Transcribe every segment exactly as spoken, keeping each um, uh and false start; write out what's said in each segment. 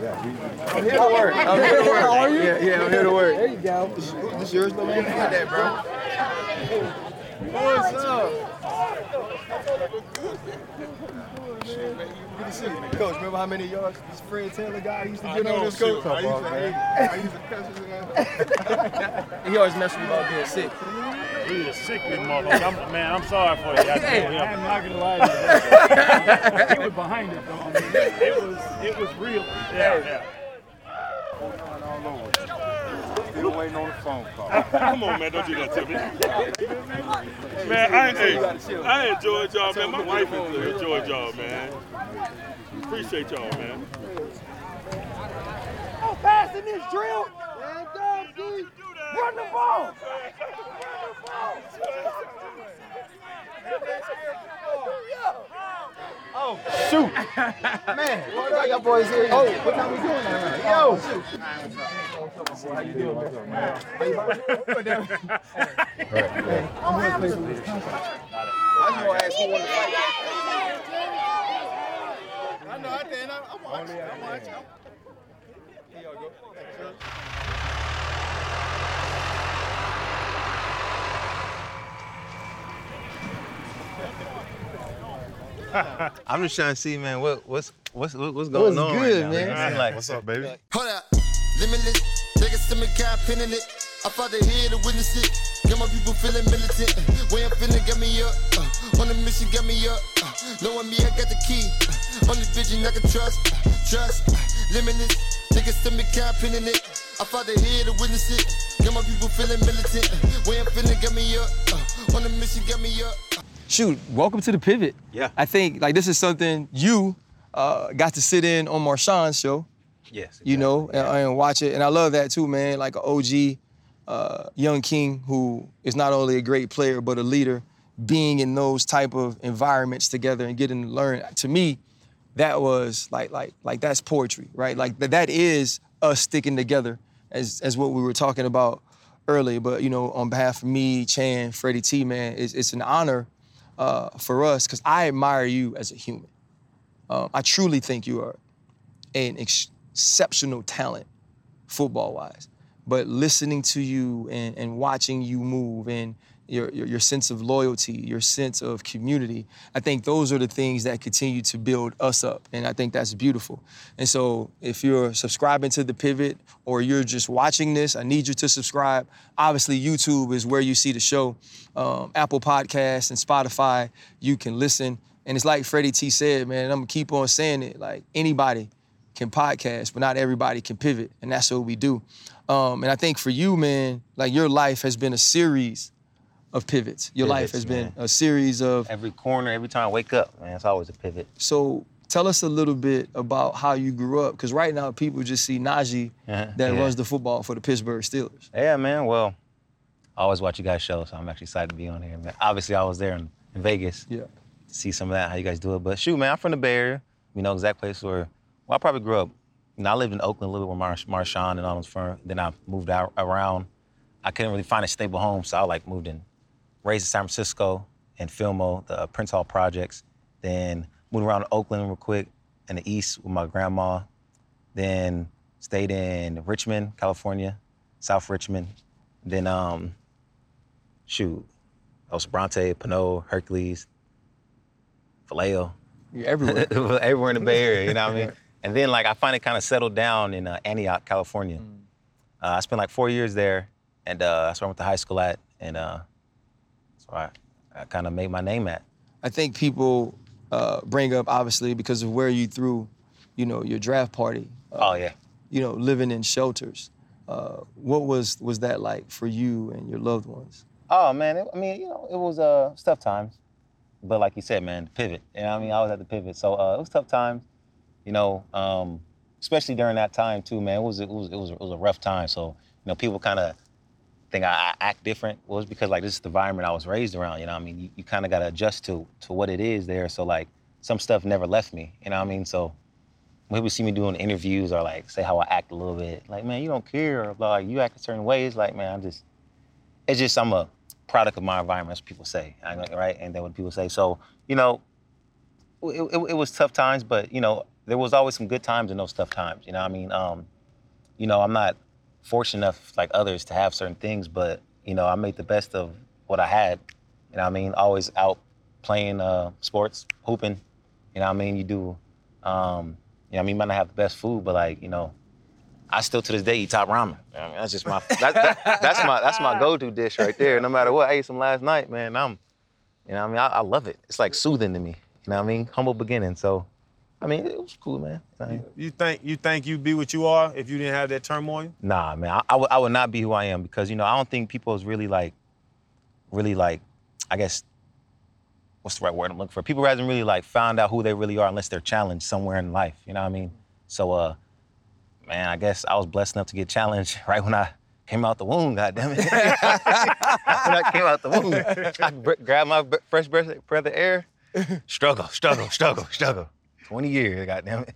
I'm here to work. I'm here to work. Are you? Yeah, yeah, I'm here to work. There you go. This yours, though? You got that, bro. What's up? Shit, man, good to see you, man. Coach, remember how many yards this Fred Taylor guy used to get on this coach? I used to hate I used to cuss his ass. He always messed with me about being sick. He was sick, this motherfucker. I'm, man, I'm sorry for you. I Hey, I'm not gonna lie to you. He was behind it, though. I mean, it was, it was real. Yeah, yeah. Still waiting on the phone call. Come on, man, don't do that to me. Man, I, hey, I enjoyed y'all, man. My wife enjoyed y'all, man. Appreciate y'all, man. Oh, passing this drill. Run the ball. Oh, shoot. Man, what are y'all boys here? Oh, what time we doing now? Yo. How you doing, man? How you doing? I'm going to play some Wisconsin. I just want to ask who won the fight. I know, I did. I'm watching. I'm watching. Here y'all go. Thank you, sir. I'm just trying to see, man, what what's what's what's going what's on good, right now? man? Like, what's up, baby? Hold up, limitless. Take a stomach, got pin in it. I fought the head to witness it. Got my people feeling militant. Way I'm feeling, got me up. Uh, on the mission, got me up. Uh, knowing me, I got the key. Uh, only vision I can trust. Uh, trust. Uh, limitless. Take a stomach, got pin in it. I fought the head to witness it. Got my people feeling militant. Uh, way I'm feeling, got me up. Uh, on the mission, got me up. Uh, Shoot, welcome to the Pivot. Yeah. I think like this is something you uh, got to sit in on Marshawn's show. Yes. Exactly. You know, yeah. and, and watch it. And I love that too, man. Like an O G, uh, young king who is not only a great player, but a leader, being in those type of environments together and getting to learn. To me, that was like, like, like that's poetry, right? Like that, that is us sticking together as, as what we were talking about earlier. But, you know, on behalf of me, Chan, Freddie T, man, it's, it's an honor uh, for us because I admire you as a human. Um, I truly think you are an ex- exceptional talent, football-wise. But listening to you and, and watching you move and your, your your sense of loyalty, your sense of community, I think those are the things that continue to build us up. And I think that's beautiful. And so if you're subscribing to The Pivot or you're just watching this, I need you to subscribe. Obviously, YouTube is where you see the show. Um, Apple Podcasts and Spotify, you can listen. And it's like Freddie T said, man, I'm gonna keep on saying it, like anybody can podcast, but not everybody can pivot, and that's what we do. Um, and I think for you, man, like your life has been a series of pivots. Your Pivots, life has man. been a series of... Every corner, every time I wake up, man, it's always a pivot. So tell us a little bit about how you grew up, because right now people just see Najee Uh-huh, that yeah. runs the football for the Pittsburgh Steelers. Yeah, man, well, I always watch you guys' show, so I'm actually excited to be on here, man. Obviously, I was there in, in Vegas Yeah. to see some of that, how you guys do it. But shoot, man, I'm from the Bay Area. You know, exact place where, well, I probably grew up. You know, I lived in Oakland a little bit with Marsh, Marshawn and all those firms. Then I moved out around. I couldn't really find a stable home, so I like moved in, raised in San Francisco and Filmo, the Prince Hall projects. Then moved around to Oakland real quick in the East with my grandma. Then stayed in Richmond, California, South Richmond. Then, um, shoot, El Bronte, Pinot, Hercules, Vallejo. You're everywhere. Everywhere in the Bay Area, you know what I mean? And then, like, I finally kind of settled down in uh, Antioch, California. Mm. Uh, I spent like four years there, and uh, that's where I went to high school at, and uh, that's where I, I kind of made my name at. I think people uh, bring up, obviously, because of where you threw, you know, your draft party. Uh, oh, yeah. You know, living in shelters. Uh, what was was that like for you and your loved ones? Oh, man, it, I mean, you know, it was uh, it was tough times. But like you said, man, the pivot. You know what I mean? I was at the pivot. So uh, it was tough times, you know, um, especially during that time, too, man. It was, it was, it was, it was a rough time. So, you know, people kind of think I, I act different. Well, it's because, like, this is the environment I was raised around, you know what I mean? You, you kind of got to adjust to to what it is there. So, like, some stuff never left me, you know what I mean? So when people see me doing interviews or, like, say how I act a little bit, like, man, you don't care. Or, like, you act a certain way. It's like, man, I'm just, it's just, I'm a product of my environment, as people say, right? And then what people say. So, you know, it, it, it was tough times, but, you know, there was always some good times and those tough times. You know what I mean? Um, you know, I'm not fortunate enough like others to have certain things, but, you know, I made the best of what I had. You know what I mean? Always out playing uh, sports, hooping. You know what I mean? You do, um, you know, I mean, you might not have the best food, but like, you know, I still to this day eat top ramen. I mean, that's just my, that, that, that's my, that's my go-to dish right there. No matter what, I ate some last night, man. I'm, you know what I mean? I, I love it. It's like soothing to me. You know what I mean? Humble beginning. So, I mean, it was cool, man. I mean, you think you think you'd be what you are if you didn't have that turmoil? Nah, man. I, I, would, I would not be who I am because, you know, I don't think people is really like, really like, I guess, what's the right word I'm looking for? People hasn't really like found out who they really are unless they're challenged somewhere in life. You know what I mean? So, uh, man, I guess I was blessed enough to get challenged right when I came out the womb, goddammit. When I came out the womb, I b- grabbed my b- fresh breath, breath of air, struggle, struggle, struggle, struggle. twenty years, goddammit.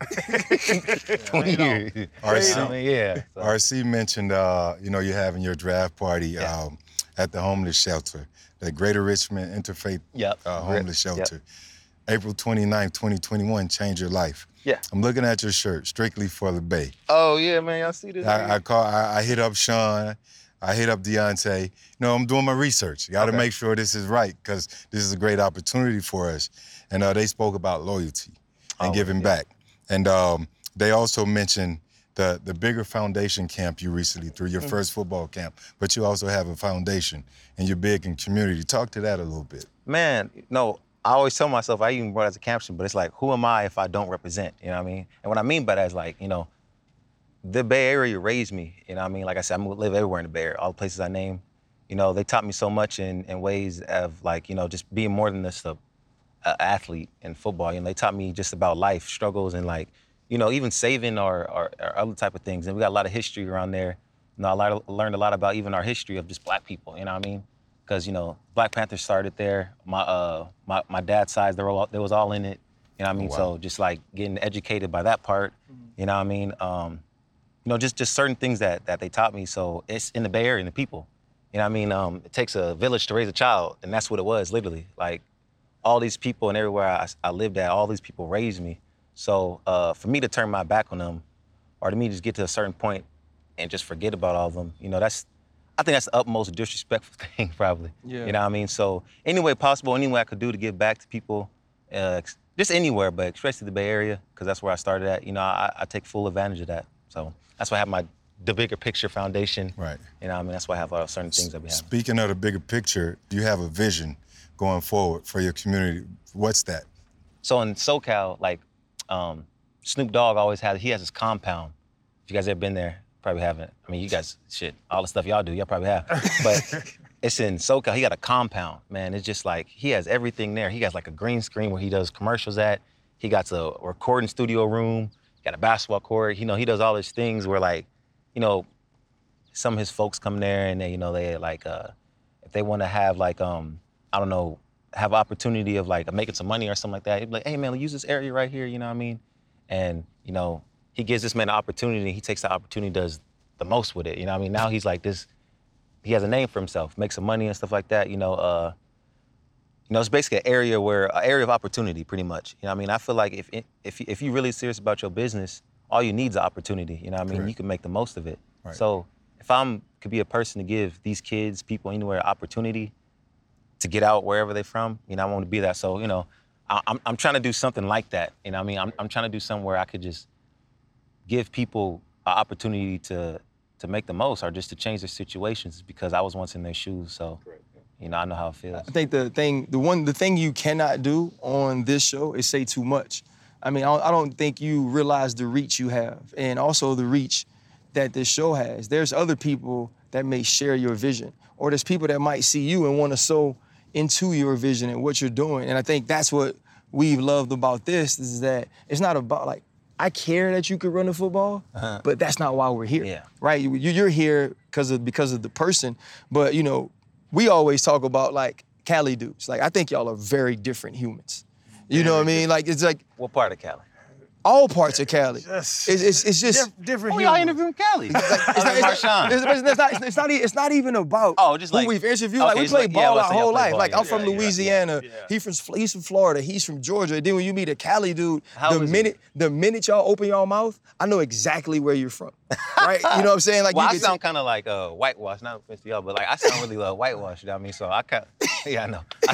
twenty years. R C, I mean, yeah. So. R C mentioned, uh, you know, you're having your draft party Yeah. um, at the homeless shelter, the Greater Richmond Interfaith Yep. uh, Homeless Yep. Shelter. April twenty-ninth, twenty twenty-one, Change Your Life. Yeah. I'm looking at your shirt, strictly for the Bay. Oh, yeah, man, y'all see this? I, I call. I, I hit up Sean. I hit up Deontay. You know, I'm doing my research. Got to Okay. make sure this is right because this is a great opportunity for us. And uh, they spoke about loyalty and Oh, giving yeah. back. And um, they also mentioned the the bigger foundation camp you recently threw, your Mm-hmm. first football camp. But you also have a foundation and you're big in community. Talk to that a little bit. Man, no, I always tell myself, I even brought it as a caption, but it's like, who am I if I don't represent? You know what I mean? And what I mean by that is like, you know, the Bay Area raised me. You know what I mean? Like I said, I live everywhere in the Bay Area, all the places I name. You know, they taught me so much in, in ways of like, you know, just being more than just a, a athlete in football. You know, they taught me just about life, struggles, and like, you know, even saving or, or, or other type of things. And we got a lot of history around there. You know, I learned, learned a lot about even our history of just black people, you know what I mean? Because, you know, Black Panther started there. My uh, my, my dad's side, they, were all, they was all in it. You know what I mean? Oh, wow. So just like getting educated by that part, you know what I mean? Um, you know, just just certain things that that they taught me. So it's in the Bay Area and the people. You know what I mean? Um, it takes a village to raise a child, and that's what it was, literally. Like, all these people and everywhere I, I lived at, all these people raised me. So uh, for me to turn my back on them, or to me just get to a certain point and just forget about all of them, you know, that's, I think that's the utmost disrespectful thing, probably. Yeah. You know what I mean? So any way possible, any way I could do to give back to people, uh, just anywhere, but especially the Bay Area, because that's where I started at, you know, I, I take full advantage of that. So that's why I have my The Bigger Picture Foundation. Right. You know what I mean? That's why I have uh, certain things that we have. Speaking of the bigger picture, you have a vision going forward for your community. What's that? So in SoCal, like, um, Snoop Dogg always has, he has his compound. If you guys ever been there, probably haven't. I mean, you guys, shit, all the stuff y'all do, y'all probably have. But it's in SoCal, he got a compound, man. It's just like, he has everything there. He got like a green screen where he does commercials at. He got a recording studio room, got a basketball court. You know, he does all these things where like, you know, some of his folks come there and they, you know, they like, uh, if they want to have like, um, I don't know, have opportunity of like making some money or something like that, he'd be like, hey man, use this area right here, you know what I mean? And, you know, he gives this man an opportunity, he takes the opportunity, does the most with it, you know what I mean? Now he's like this, he has a name for himself, makes some money and stuff like that, you know, uh, you know, it's basically an area where, an area of opportunity pretty much, you know what I mean? I feel like if, if, if you're really serious about your business, all you need is an opportunity, you know what I mean? Correct. You can make the most of it. Right. So if I'm, could be a person to give these kids, people anywhere, opportunity to get out wherever they're from, you know, I want to be that. So, you know, I, I'm, I'm trying to do something like that, you know what I mean? I'm, I'm trying to do something where I could just give people an opportunity to, to make the most or just to change their situations because I was once in their shoes, so, you know, I know how it feels. I think the thing, the one, the thing you cannot do on this show is say too much. I mean, I don't, I don't think you realize the reach you have and also the reach that this show has. There's other people that may share your vision, or there's people that might see you and want to sow into your vision and what you're doing. And I think that's what we've loved about this is that it's not about like, I care that you could run the football, uh-huh. but that's not why we're here, yeah. right? You, you're here because of because of the person, but you know, we always talk about like Cali dudes. Like I think y'all are very different humans. You know what I mean? Like it's like what part of Cali? all parts of Cali. Just, It's, it's, it's just diff- different. Who y'all humor. interviewing Cali? it's not, it's, not, it's, not, it's, it's, not, it's, not, e- it's not even about Oh, just who like- we've interviewed. okay, like we it's played like- yeah, ball let's our say y'all whole play life. ball, Like yeah, I'm from yeah, yeah, Louisiana. yeah. He from he's from Florida. He's from Georgia. Then when you meet a Cali dude, How the is it? minute the minute y'all open your mouth, I know exactly where you're from. Right? You know what I'm saying? Like Well, you I can sound kind of like uh, whitewash, not offense to y'all, but like I sound really uh, whitewash. You know what I mean? So I kind, yeah, I know. I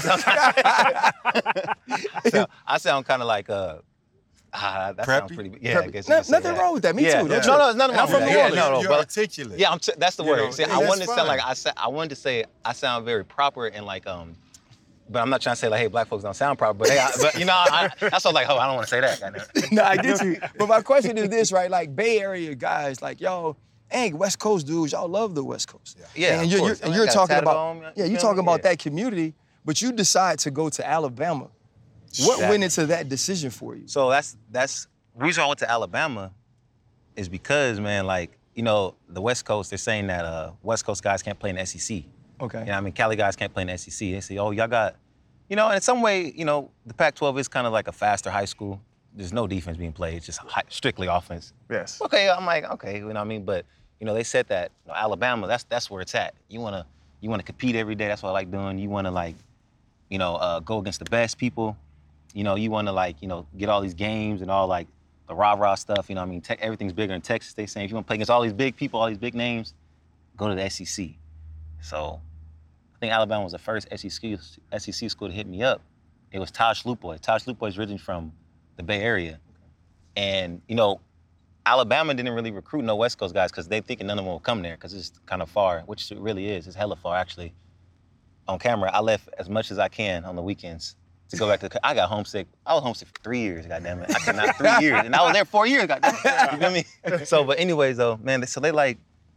sound, so, I sound kind of like uh, ah, that sounds Preppy? pretty. Yeah, I Preppy. guess No- you could say nothing that. wrong with that. Me yeah. too. Yeah. Don't No, trip. no, it's nothing And I'm wrong from with New that. Orleans. Yeah, no, no, You're but articulate. yeah, I'm t- that's the You word. know, See, and I that's wanted to sound fine. like I sa- I wanted to say I sound very proper and like um. But I'm not trying to say like, hey, black folks don't sound proper. But, hey, I, but you know, I, that's all like, oh, I don't want to say that. Goddamn. No, I get you. But my question is this, right? Like Bay Area guys, like y'all, hey, West Coast dudes, y'all love the West Coast. Yeah, and of you're, course. you're, and I you're got talking tatted about, on, you yeah, feel you're me? talking about Yeah. that community, but you decide to go to Alabama. What Exactly. went into that decision for you? So that's that's the reason I went to Alabama is because, man, like, you know, the West Coast, they're saying that uh, West Coast guys can't play in the S E C. Okay. You know what I mean? Cali guys can't play in the S E C. They say, oh, y'all got, you know, and in some way, you know, the Pac twelve is kind of like a faster high school. There's no defense being played, it's just hi- strictly offense. Yes. Okay, I'm like, okay, you know what I mean? But, you know, they said that you know, Alabama, that's that's where it's at. You wanna you wanna compete every day, that's what I like doing. You wanna like, you know, uh, go against the best people. You know, you wanna like, you know, get all these games and all like the rah-rah stuff, you know what I mean? Te- everything's bigger in Texas, they saying if you wanna play against all these big people, all these big names, go to the S E C. So I think Alabama was the first S E C, S E C school to hit me up. It was Taj Lupoy. Taj Lupoy is originally from the Bay Area. And, you know, Alabama didn't really recruit no West Coast guys because they thinking none of them will come there because it's kind of far, which it really is. It's hella far, actually. On camera, I left as much as I can on the weekends to go back to the, I got homesick. I was homesick for three years, goddammit. I could not, three years. And I was there four years, goddammit. You feel me? So, but anyways, though, man, so they like,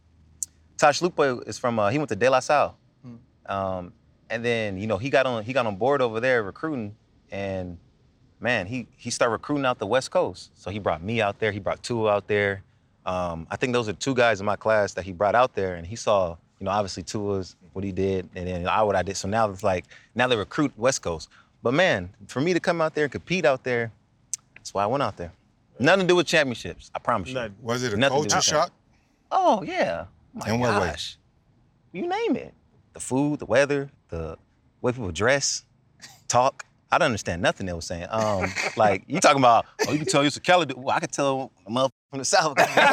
Taj Lupoy is from, uh, he went to De La Salle. Um, and then, you know, he got on he got on board over there recruiting, and man, he he started recruiting out the West Coast. So he brought me out there, he brought Tua out there. Um, I think those are two guys in my class that he brought out there, and he saw, you know, obviously Tua's, what he did, and then I what I did. So now it's like, now they recruit West Coast. But man, for me to come out there and compete out there, that's why I went out there. Nothing to do with championships, I promise you. Nothing. Was it a Nothing to do culture with shock? Oh, yeah. My In what way? gosh. You name it. The food, the weather, the way people dress, talk. I don't understand nothing they were saying. Um, like, you talking about, oh, you can tell you it's a Cali dude. Well, I could tell a motherfucker from the South.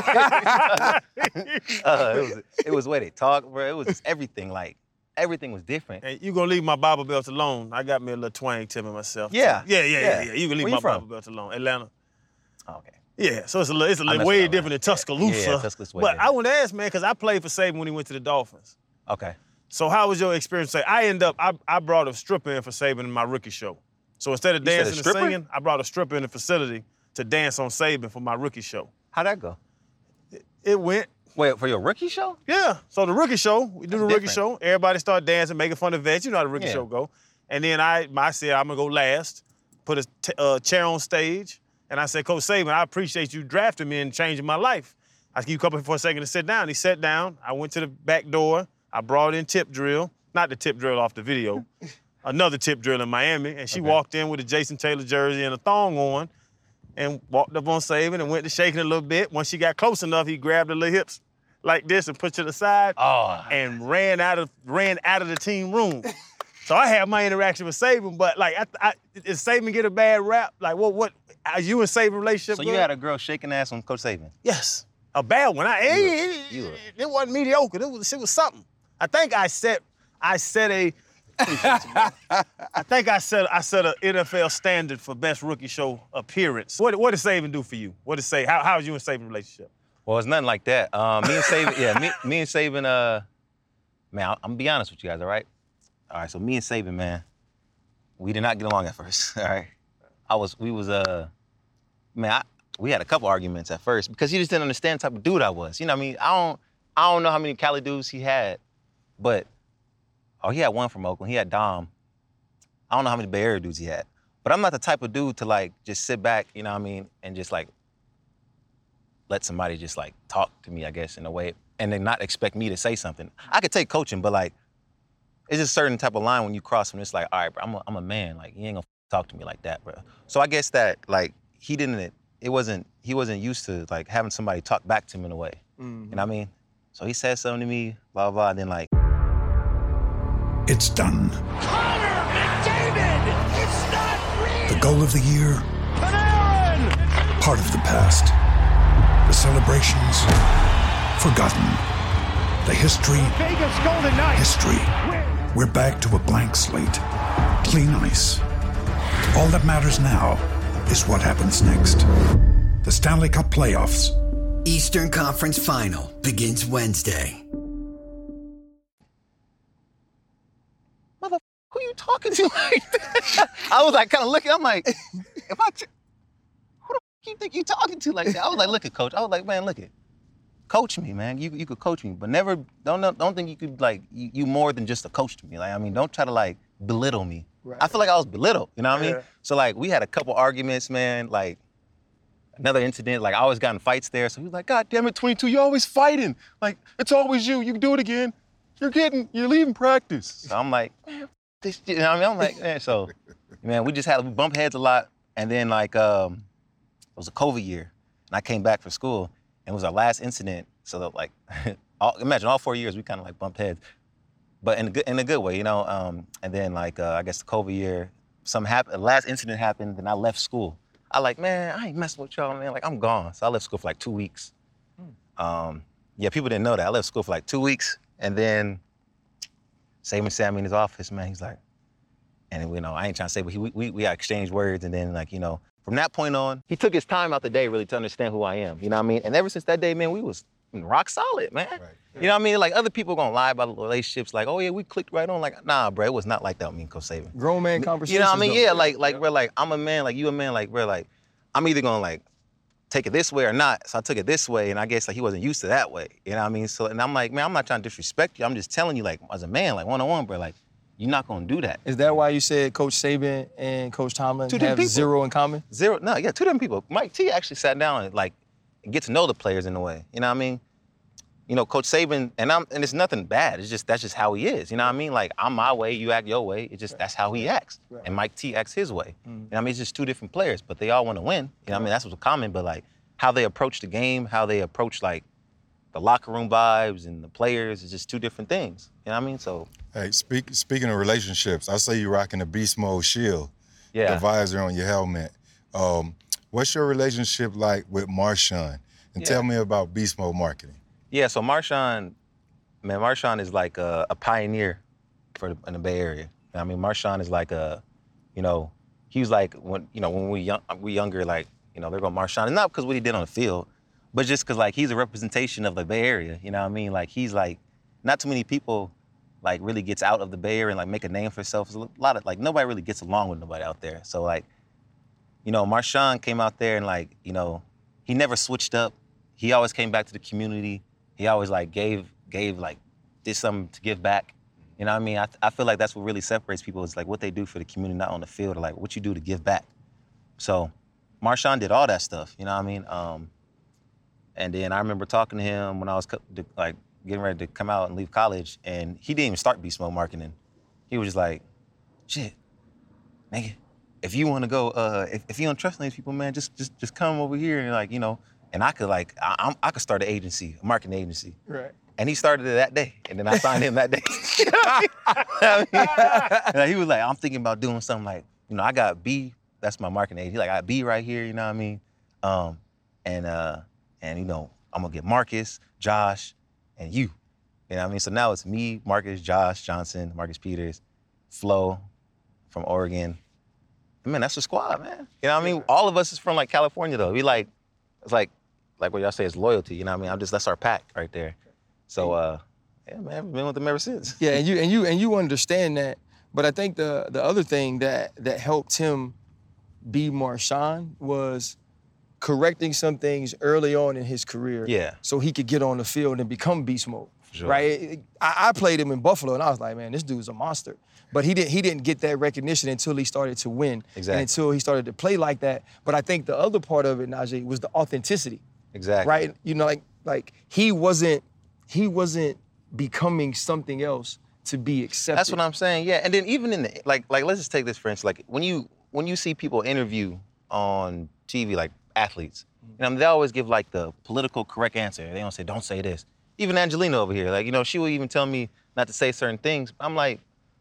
uh, it was, it was the way they talk, bro. It was just everything. Like, everything was different. Hey, you gonna leave my Bible belt alone. I got me a little twang to me myself. too. Yeah. Yeah, yeah, yeah, Yeah. yeah. You can leave Where my you from? Bible belt alone. Atlanta. Oh, okay. Yeah, so it's a little, it's a I little messed way with different than Atlanta. Tuscaloosa. Yeah, Tuscaloosa way but different. I want to ask, man, because I played for Saban when he went to the Dolphins. Okay. So how was your experience? Say, I end up, I, I brought a stripper in for Saban in my rookie show. So instead of You said a dancing and stripper? singing, I brought a stripper in the facility to dance on Saban for my rookie show. How'd that go? It went. Wait, for your rookie show? Yeah. So the rookie show, we do That's the rookie different. show. Everybody start dancing, making fun of vets. You know how the rookie Yeah. show go. And then I, I said I'm gonna go last, put a t- uh, chair on stage, and I said, Coach Saban, I appreciate you drafting me and changing my life. I said, you come up for a second to sit down. He sat down. I went to the back door. I brought in Tip Drill, not the Tip Drill off the video, another Tip Drill in Miami, and she Okay. walked in with a Jason Taylor jersey and a thong on, and walked up on Saban and went to shaking a little bit. Once she got close enough, he grabbed her little hips like this and put to the side Oh. and ran out of ran out of the team room. So I had my interaction with Saban, but like, I, I, did Saban get a bad rap? Like, what? What? Are you and Saban relationship? So you good? had a girl shaking ass on Coach Saban? Yes, a bad one. I, You it, were- it, you were- it wasn't mediocre. It was, it was something. I think I set, I set a, I think I set, I set an N F L standard for best rookie show appearance. What, what did Saban do for you? What did Saban? How, how was you and Saban relationship? Well, it's nothing like that. Um, me and Saban, yeah, me, me and Saban, uh, man, I'm gonna be honest with you guys, all right? All right, so me and Saban, man, we did not get along at first, all right? I was, we was, uh, man, I, we had a couple arguments at first because he just didn't understand the type of dude I was. You know what I mean? I don't, I don't know how many Cali dudes he had, but, oh, he had one from Oakland. He had Dom. I don't know how many Bay Area dudes he had. But I'm not the type of dude to, like, just sit back, you know what I mean, and just, like, let somebody just, like, talk to me, I guess, in a way, and then not expect me to say something. I could take coaching, but, like, it's just a certain type of line when you cross them. It's like, all right, bro, I'm a, I'm a man. Like, you ain't gonna talk to me like that, bro. So I guess that, like, he didn't it wasn't, he wasn't used to like having somebody talk back to him in a way. Mm-hmm. You know what I mean? So he said something to me, blah, blah, and then like. It's done. Connor McDavid! It's not real! The goal of the year. Panarin! Part of the past. The celebrations. Forgotten. The history. Vegas Golden Knights! History. We're back to a blank slate. Clean ice. All that matters now is what happens next. The Stanley Cup playoffs. Eastern Conference Final begins Wednesday. Mother, who you talking to like that? I was like kind of looking, I'm like, if I, t- who the f- you think you talking to like that? I was like, look at coach. I was like, man, look at, coach me, man. You you could coach me, but never, don't don't think you could like, you, you more than just a coach to me. Like, I mean, don't try to like belittle me. Right. I feel like I was belittled, you know what I mean? Yeah. So like, we had a couple arguments, man, like, another incident, like I always got in fights there. So he was like, God damn it, twenty-two, you're always fighting. Like, it's always you, you can do it again. You're getting, you're leaving practice. So I'm like, man, this, you know what I mean? I'm like, man, so, man, we just had, we bump heads a lot. And then like, um, it was a COVID year. And I came back for school and it was our last incident. So that like, all, imagine all four years, we kind of like bumped heads. But in a good, in a good way, you know? Um, and then like, uh, I guess the COVID year, some happened, the last incident happened, then I left school. I like, man, I ain't messing with y'all, man. Like, I'm gone. So I left school for like two weeks. Hmm. Um, yeah, people didn't know that. I left school for like two weeks. And then Saban sat me in his office, man. He's like, and you know, I ain't trying to say, but he, we, we exchanged words. And then like, you know, from that point on, he took his time out the day really to understand who I am. You know what I mean? And ever since that day, man, we was rock solid, man. Right. You know what I mean? Like other people gonna lie about relationships, like, oh yeah, we clicked right on. Like, nah, bro, it was not like that with me and Coach Saban. Grown man conversations. You know what I mean? Though. Yeah, like, like we're like, I'm a man, like you a man, like we're like, I'm either gonna like take it this way or not. So I took it this way, and I guess like he wasn't used to that way. You know what I mean? So and I'm like, man, I'm not trying to disrespect you. I'm just telling you, like, as a man, like one on one, bro, like you're not gonna do that. Is that why you said Coach Saban and Coach Tomlin two have people. zero in common? Zero, no, yeah, two different people. Mike T actually sat down and like get to know the players in a way. You know what I mean? You know, Coach Saban, and I'm, and it's nothing bad. It's just, that's just how he is. You know what I mean? Like, I'm my way, you act your way. It's just, that's how he acts. Right. And Mike T acts his way. Mm-hmm. You know what I mean? It's just two different players, but they all want to win. You know what I mean? That's what's common, but like, how they approach the game, how they approach like the locker room vibes and the players is just two different things. You know what I mean? So. Hey, speak, speaking of relationships, I say you're rocking the Beast Mode shield. Yeah. The visor on your helmet. Um, what's your relationship like with Marshawn? And Yeah. tell me about Beast Mode marketing. Yeah, so Marshawn, man, Marshawn is like a, a pioneer for the, in the Bay Area. I mean, Marshawn is like a, you know, he was like when you know when we young, we younger, like you know they're going Marshawn, and not because what he did on the field, but just because like he's a representation of the Bay Area. You know what I mean? Like he's like, not too many people like really gets out of the Bay Area and like make a name for himself. There's a lot of like nobody really gets along with nobody out there. So like, you know, Marshawn came out there and like you know he never switched up. He always came back to the community. He always like gave, gave like, did something to give back. You know what I mean? I, I feel like that's what really separates people is like what they do for the community, not on the field, or like what you do to give back. So Marshawn did all that stuff, you know what I mean? Um, and then I remember talking to him when I was like getting ready to come out and leave college, and he didn't even start Beast Mode marketing. He was just like, shit, nigga, if you wanna go, uh, if, if you don't trust these people, man, just just just come over here and like, you know, and I could like, I, I'm, I could start an agency, a marketing agency. Right. And he started it that day, and then I signed him that day. You know what I mean? And he was like, I'm thinking about doing something like, you know, I got B, that's my marketing agency. He like, I got B right here, you know what I mean? Um, and, uh, and you know, I'm gonna get Marcus, Josh, and you. You know what I mean? So now it's me, Marcus, Josh Johnson, Marcus Peters, Flo from Oregon. And man, that's the squad, man. You know what I mean? All of us is from like California though. We like, it's like, like what y'all say is loyalty, you know what I mean? I'm just, that's our pack right there. So, uh, yeah, man, I've been with them ever since. Yeah, and you and you and you understand that. But I think the the other thing that that helped him be Marshawn was correcting some things early on in his career. Yeah. So he could get on the field and become beast mode. Sure. Right? I, I played him in Buffalo, and I was like, man, this dude's a monster. But he didn't he didn't get that recognition until he started to win. Exactly. And until he started to play like that. But I think the other part of it, Najee, was the authenticity. Exactly. Right? You know, like like he wasn't he wasn't becoming something else to be accepted. That's what I'm saying, yeah. And then even in the, like, like let's just take this for instance, like when you when you see people interview on T V, like athletes. You know, I mean, they always give like the political correct answer. They don't say, don't say this. Even Angelina over here, like, you know, she will even tell me not to say certain things. I'm like,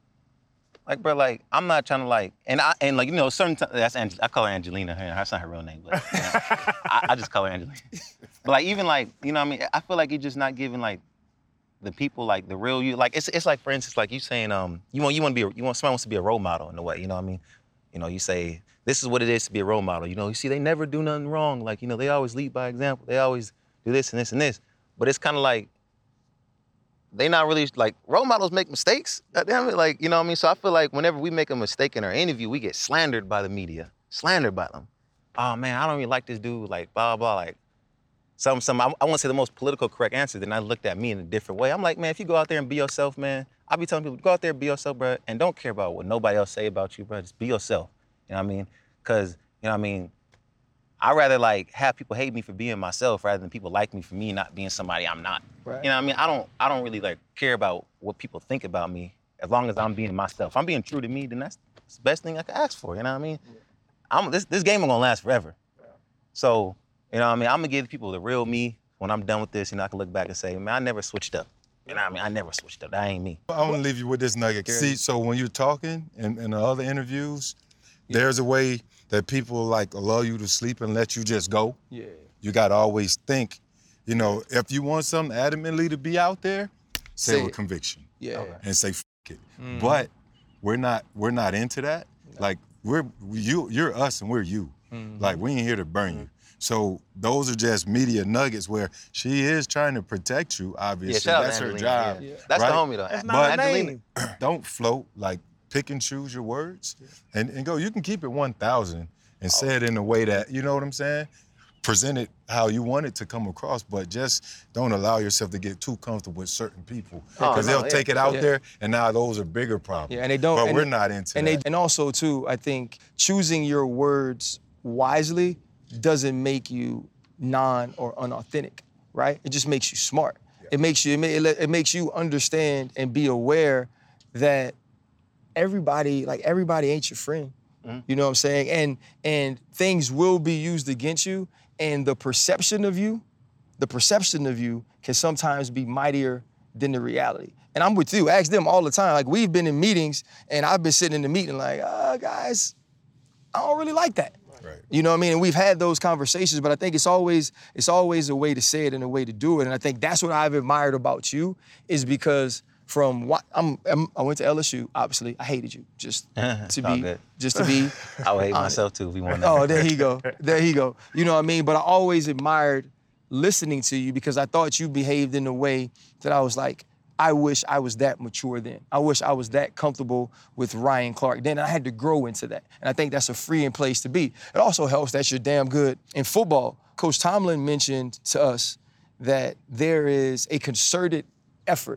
like, bro, like, I'm not trying to like, and I, and like, you know, certain times, that's Ange- I call her Angelina, that's not her real name, but you know, I, I just call her Angelina. But like, even like, you know what I mean? I feel like you're just not giving like the people, like the real you. Like, it's it's like, for instance, like you saying, um, you want, you want to be, a, you want, somebody wants to be a role model in a way, you know what I mean? You know, you say, this is what it is to be a role model. You know, you see, they never do nothing wrong. Like, you know, they always lead by example. They always do this and this and this. But it's kind of like, they not really, like, role models make mistakes. Damn it, like, you know what I mean? So I feel like whenever we make a mistake in our interview, we get slandered by the media, slandered by them. Oh man, I don't really like this dude, like, blah, blah, like, some, some, I, I want to say the most political correct answer, then I looked at me in a different way. I'm like, man, if you go out there and be yourself, man, I be telling people, go out there and be yourself, bro, and don't care about what nobody else say about you, bro, just be yourself, you know what I mean? Because, you know what I mean, I'd rather like have people hate me for being myself rather than people like me for me not being somebody I'm not. Right. You know what I mean? I don't I don't really like care about what people think about me as long as I'm being myself. If I'm being true to me, then that's, that's the best thing I can ask for, you know what I mean? Yeah. I'm this this game ain't gonna last forever. Yeah. So, you know what I mean? I'm gonna give people the real me when I'm done with this, and I can look back and say, man, I never switched up. You know what I mean? I never switched up. That ain't me. I want to leave you with this nugget. See, so when you're talking in, in the other interviews, yeah. there's a way that people like allow you to sleep and let you just go. Yeah. You gotta always think, you know, if you want something adamantly to be out there, say, say it with conviction. Yeah. And say F it. Mm. But we're not we're not into that. No. Like we're you you're us and we're you. Mm-hmm. Like we ain't here to burn mm-hmm. you. So those are just media nuggets where she is trying to protect you, obviously. Yeah, that's her Angelina. job. Yeah. That's right? the homie though. That's not but her name. Don't float, like pick and choose your words and, and go. You can keep it one thousand and oh. say it in a way that, you know what I'm saying? Present it how you want it to come across, but just don't allow yourself to get too comfortable with certain people because oh, no, they'll yeah. take it out yeah. there and now those are bigger problems. Yeah, and they don't. But and we're they, not into and that. They, and also, too, I think choosing your words wisely doesn't make you non or unauthentic, right? It just makes you smart. Yeah. It makes you, it, it makes you understand and be aware that everybody, like everybody ain't your friend. Mm-hmm. You know what I'm saying? And and things will be used against you, and the perception of you, the perception of you can sometimes be mightier than the reality. And I'm with you, ask them all the time. Like we've been in meetings and I've been sitting in the meeting like, uh, guys, I don't really like that. Right. You know what I mean? And we've had those conversations, but I think it's always it's always a way to say it and a way to do it. And I think that's what I've admired about you is because from what I'm, I'm I went to L S U, obviously. I hated you. Just to be good. just to be I would hate myself too if we won. Oh, there he go. There he go. You know what I mean? But I always admired listening to you because I thought you behaved in a way that I was like, I wish I was that mature then. I wish I was that comfortable with Ryan Clark then. I had to grow into that. And I think that's a freeing place to be. It also helps that you're damn good in football. Coach Tomlin mentioned to us that there is a concerted effort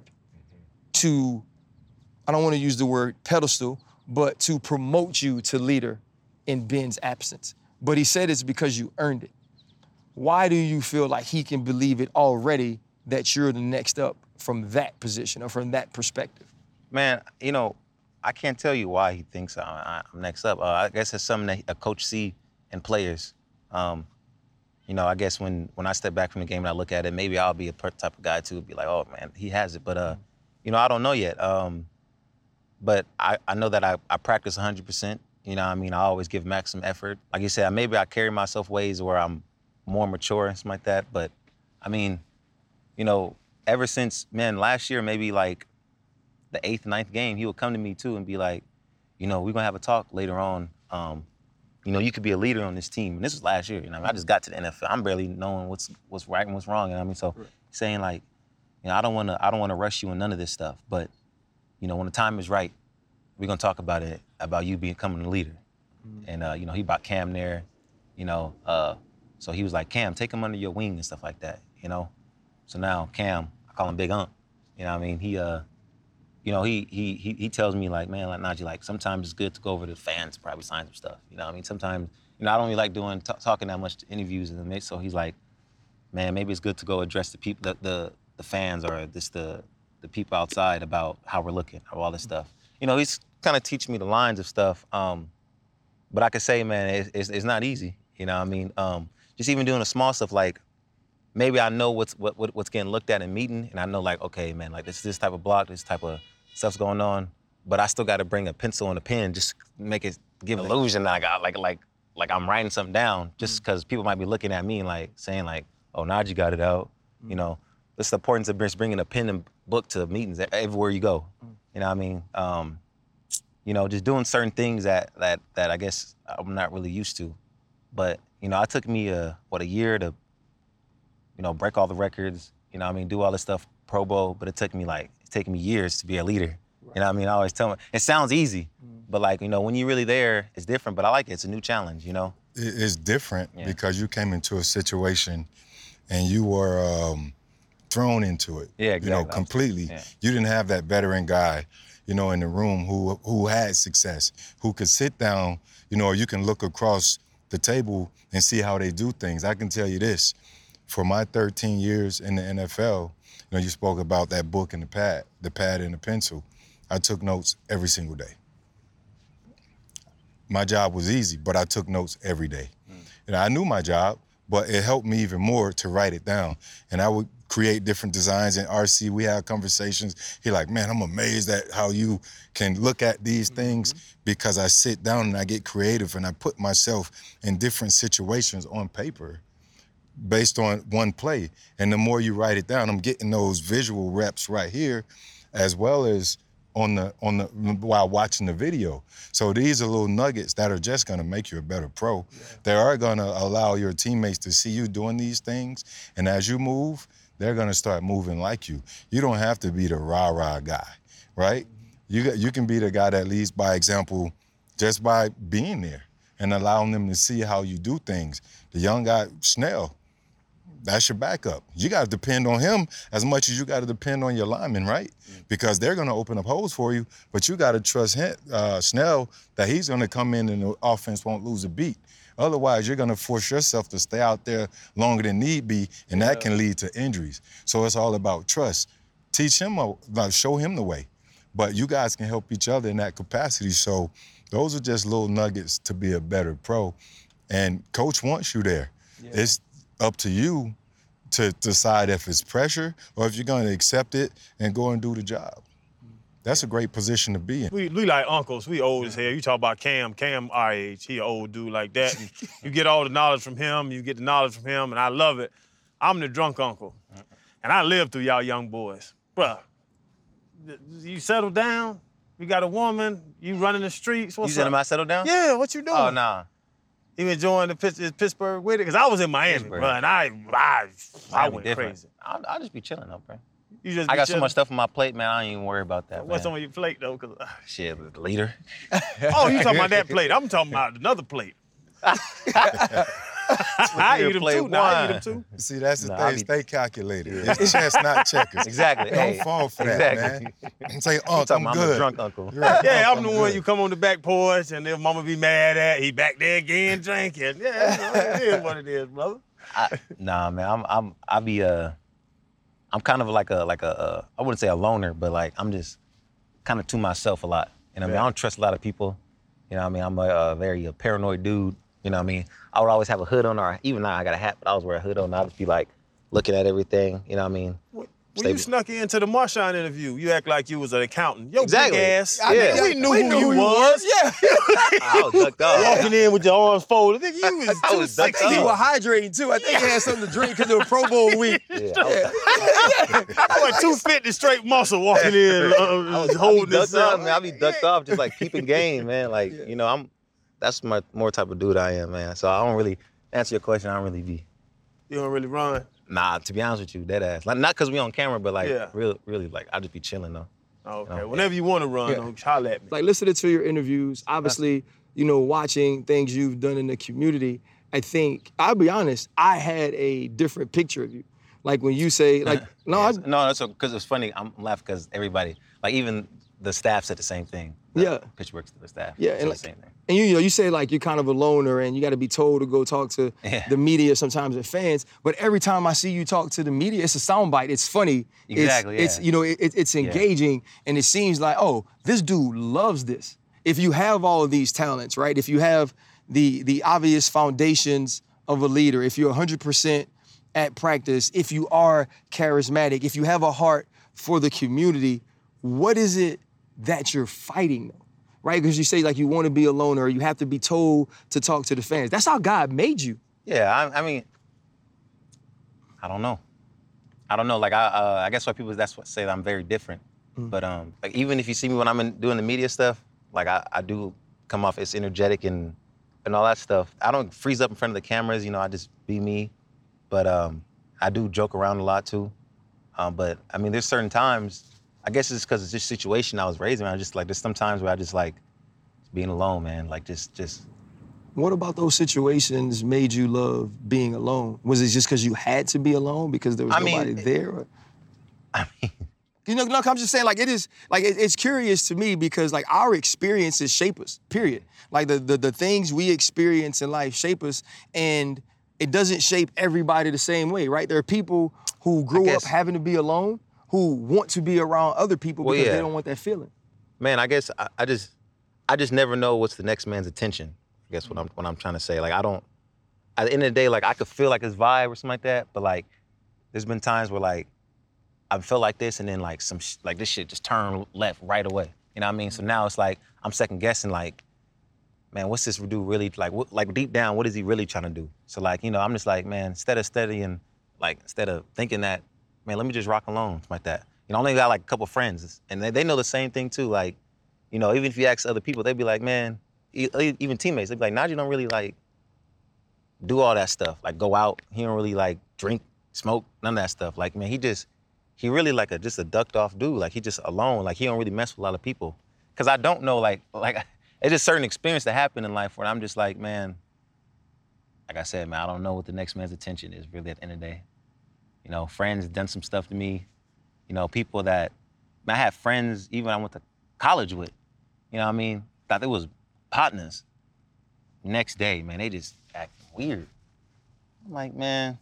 to, I don't want to use the word pedestal, but to promote you to leader in Ben's absence. But he said it's because you earned it. Why do you feel like he can believe it already that you're the next up from that position or from that perspective? Man, you know, I can't tell you why he thinks I'm next up. Uh, I guess it's something that a coach see in players. Um, you know, I guess when, when I step back from the game and I look at it, maybe I'll be a type of guy too, be like, oh man, he has it. But, uh, you know, I don't know yet. Um, but I, I know that I, I practice one hundred percent. You know what I mean? I always give maximum effort. Like you said, maybe I carry myself ways where I'm more mature and something like that. But, I mean, you know, ever since, man, last year, maybe like the eighth, ninth game, he would come to me too and be like, you know, we're going to have a talk later on. Um, you know, you could be a leader on this team. And this was last year, you know, I, mean, I just got to the N F L. I'm barely knowing what's what's right and what's wrong, you know what I mean? So right. saying like, you know, I don't want to I don't want to rush you in none of this stuff. But, you know, when the time is right, we're going to talk about it, about you becoming a leader. Mm-hmm. And, uh, you know, he brought Cam there, you know. Uh, so he was like, Cam, take him under your wing and stuff like that, you know. So now Cam, I call him Big Ump. You know what I mean? He, uh, you know, he he he he tells me like, man, like Najee, like sometimes it's good to go over to the fans, probably sign some stuff. You know what I mean? Sometimes, you know, I don't really like doing t- talking that much to interviews in the mix. So he's like, man, maybe it's good to go address the people, the the, the fans or just the the people outside about how we're looking or all this stuff. You know, he's kind of teaching me the lines of stuff. Um, but I can say, man, it, it's it's not easy. You know what I mean? Um, just even doing the small stuff like maybe I know what's what, what what's getting looked at in meeting, and I know like, okay, man, like this this type of block, this type of stuff's going on, but I still got to bring a pencil and a pen, just make it give an illusion that I got like like like I'm writing something down, just because mm-hmm. people might be looking at me and like saying like, oh, Najee got it out, mm-hmm. you know. It's the importance of just bringing a pen and book to meetings everywhere you go. Mm-hmm. You know what I mean? Um, you know, just doing certain things that that that I guess I'm not really used to, but you know, it took me a what a year to. You know, break all the records, you know what I mean, do all this stuff Pro Bowl, but it took me like, it's taken me years to be a leader. Right. You know what I mean? I always tell them, it sounds easy, mm. but like, you know, when you're really there, it's different, but I like it. It's a new challenge, you know? It's different yeah. because you came into a situation and you were um, thrown into it. Yeah, exactly. You know, completely. Yeah. You didn't have that veteran guy, you know, in the room who who had success, who could sit down, you know, or you can look across the table and see how they do things. I can tell you this. For my thirteen years in the N F L, you know, you spoke about that book and the pad, the pad and the pencil. I took notes every single day. My job was easy, but I took notes every day. Mm. You know, I knew my job, but it helped me even more to write it down. And I would create different designs. In R C, we had conversations. He like, man, I'm amazed at how you can look at these mm-hmm. things, because I sit down and I get creative and I put myself in different situations on paper based on one play. And the more you write it down, I'm getting those visual reps right here, as well as on the on the while watching the video. So these are little nuggets that are just gonna make you a better pro. Yeah. They are gonna allow your teammates to see you doing these things, and as you move, they're gonna start moving like you. You don't have to be the rah-rah guy, right? You got, you can be the guy that leads by example just by being there and allowing them to see how you do things. The young guy, Snell, that's your backup. You got to depend on him as much as you got to depend on your linemen, right? Mm-hmm. Because they're going to open up holes for you, but you got to trust him, uh, Snell, that he's going to come in and the offense won't lose a beat. Otherwise, you're going to force yourself to stay out there longer than need be, and that yeah. can lead to injuries. So it's all about trust. Teach him, like, show him the way. But you guys can help each other in that capacity. So those are just little nuggets to be a better pro. And coach wants you there. Yeah. It's up to you to decide if it's pressure or if you're going to accept it and go and do the job. That's a great position to be in. We, we like uncles. We old as hell. You talk about Cam. Cam our age. He an old dude like that. And you get all the knowledge from him. You get the knowledge from him, and I love it. I'm the drunk uncle, and I lived through y'all young boys. Bruh, you settle down. You got a woman. You running the streets. What's you said, up? am I settled down? Yeah, what you doing? Oh, nah. You enjoying the Pittsburgh with it? Because I was in Miami, bro, and I, I, I went different. crazy. I'll, I'll just be chilling up, bro. You just I got chilling? so much stuff on my plate, man, I don't even worry about that, What's man. on your plate, though? Cause, uh... Shit, the leader. Oh, you talking about that plate. I'm talking about another plate. I eat them too. Nah, I eat them too. See, that's the nah, thing. Stay calculated. It's chess, not checkers. Exactly. Don't hey, fall for exactly. that, man. Say, Unc, I'm I'm good. a drunk uncle. Right. Yeah, I'm, I'm the good. one you come on the back porch and then mama be mad at. He back there again drinking. Yeah, it is what it is, brother. I, nah, man, I'm I'm I be uh I'm kind of like a like a uh, I wouldn't say a loner, but like I'm just kind of to myself a lot. You know what I mean? I don't trust a lot of people. You know what I mean? I'm a, a very a paranoid dude. You know what I mean? I would always have a hood on, or even now I got a hat, but I always wear a hood on. I'd just be like looking at everything. You know what I mean? When Stay you snuck into the Marshawn interview, you act like you was an accountant. Yo, exactly. big ass. Yeah. I mean, we knew we who knew you who was. You was. Yeah. I was ducked off. Walking in with your arms folded. Nigga, you was I too was I ducked think he up. was hydrating too. I think he had something to drink because it was Pro Bowl week. Yeah, I was, I was two fifty straight muscle walking in, uh, I was holding ducked this off, up. man. I be ducked off, just like keeping game, man. Like yeah. you know, I'm. That's my more type of dude I am, man. So I don't really answer your question. I don't really be. You don't really run. Nah, to be honest with you, dead ass. Like, not because we on camera, but like, Yeah. really, really, like, I just be chilling though. Okay, You know? whenever you want to run, Yeah. don't holler at me. Like listening to your interviews, obviously, you know, watching things you've done in the community, I think, I'll be honest, I had a different picture of you. Like when you say, like, no, Yes. I, no, that's because it's funny. I'm laughing because everybody, like even the staff said the same thing. The Yeah. pitch works to the staff. Yeah, said and the like- same thing. and you, you know, you say like you're kind of a loner and you got to be told to go talk to Yeah. the media sometimes and fans. But every time I see you talk to the media, it's a soundbite. It's funny. Exactly, It's, yeah. it's you know, it, it's engaging, and it seems like, oh, this dude loves this. If you have all of these talents, right? If you have the the obvious foundations of a leader, if you're one hundred percent at practice, if you are charismatic, if you have a heart for the community, what is it that you're fighting though? Right? Because you say like you want to be a loner, or you have to be told to talk to the fans. That's how God made you. Yeah, I, I mean, I don't know. I don't know. Like I, uh, I guess why people that's what say that I'm very different. Mm. But um, like even if you see me when I'm in, doing the media stuff, like I, I do come off as energetic and and all that stuff. I don't freeze up in front of the cameras. You know, I just be me. But um, I do joke around a lot too. Um, but I mean, there's certain times. I guess it's because it's just situation I was raised in. I just like there's some times where I just like being alone, man. Like just just. What about those situations made you love being alone? Was it just because you had to be alone because there was I nobody mean, there? Or? I mean, you know, look, I'm just saying, like it is, like it, it's curious to me because like our experiences shape us. Period. Like the the the things we experience in life shape us, and it doesn't shape everybody the same way, right? There are people who grew up having to be alone, who want to be around other people well, because yeah. they don't want that feeling. Man, I guess I, I just, I just never know what's the next man's attention. I guess what I'm what I'm trying to say. Like I don't. At the end of the day, like I could feel like his vibe or something like that, but like, there's been times where like, I felt like this, and then like some sh- like this shit just turned left right away. You know what I mean? So now it's like I'm second guessing. Like, man, what's this dude really like? What, like deep down, what is he really trying to do? So like, you know, I'm just like, man, instead of studying, like instead of thinking that, man, let me just rock alone like that. You know, I only got like a couple friends, and they, they know the same thing too. Like, you know, even if you ask other people, they'd be like, man, e- even teammates, they'd be like, Najee don't really like do all that stuff. Like go out, he don't really like drink, smoke, none of that stuff. Like, man, he just, he really like a just a ducked off dude. Like he just alone. Like he don't really mess with a lot of people. Cause I don't know, like, like it's just certain experience that happen in life where I'm just like, man, like I said, man, I don't know what the next man's attention is really at the end of the day. You know, friends done some stuff to me. You know, people that, man, I had friends even I went to college with. You know what I mean? Thought they was partners. Next day, man, they just act weird. I'm like, man,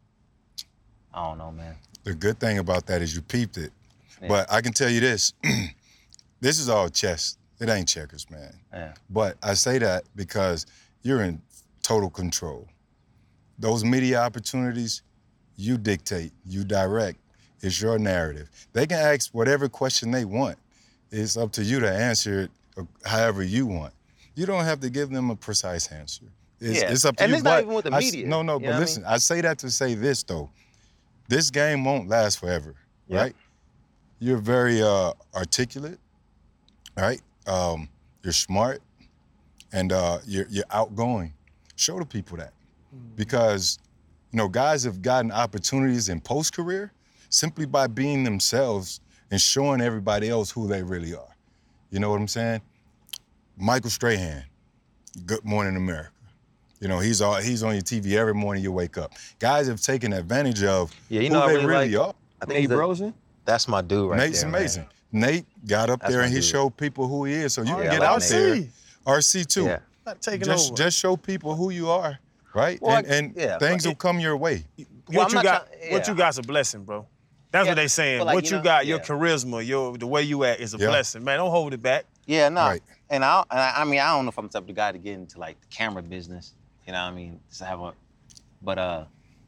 I don't know, man. The good thing about that is you peeped it. Yeah. But I can tell you this, this is all chess. It ain't checkers, man. Yeah. But I say that because you're in total control. Those media opportunities, you dictate, you direct. It's your narrative. They can ask whatever question they want. It's up to you to answer it however you want. You don't have to give them a precise answer. It's, Yeah. it's up to And you. it's not But even with the I s- media, No, no, you know but what I listen, mean? I say that to say this, though. This game won't last forever, Yep. right? You're very uh, articulate, right? Um, you're smart, and uh, you're, you're outgoing. Show the people that. Because, you know, guys have gotten opportunities in post-career simply by being themselves and showing everybody else who they really are. You know what I'm saying? Michael Strahan, Good Morning America. You know, he's all, he's on your T V every morning you wake up. Guys have taken advantage of Yeah, you who know, I they really, really like, are. I think Nate Rosen? That's my dude right Nate's there. amazing. Man. Nate got up That's there my and he dude. showed people who he is. So you Oh, can yeah, get I like out there. Nate. R C too. Yeah. Not taking just, over. just show people who you are, right? Well, and and yeah, things but will come your way. What I'm you not got? trying- What yeah. you got's a blessing, bro. That's Yeah, what they saying. but like, what you you, know, got, your yeah. charisma, your the way you act is a Yeah. blessing, man. Don't hold it back. Yeah, no. Right. And I, and I, I mean, I don't know if I'm the type of guy to get into like the camera business. You know what I mean? To have a, but uh,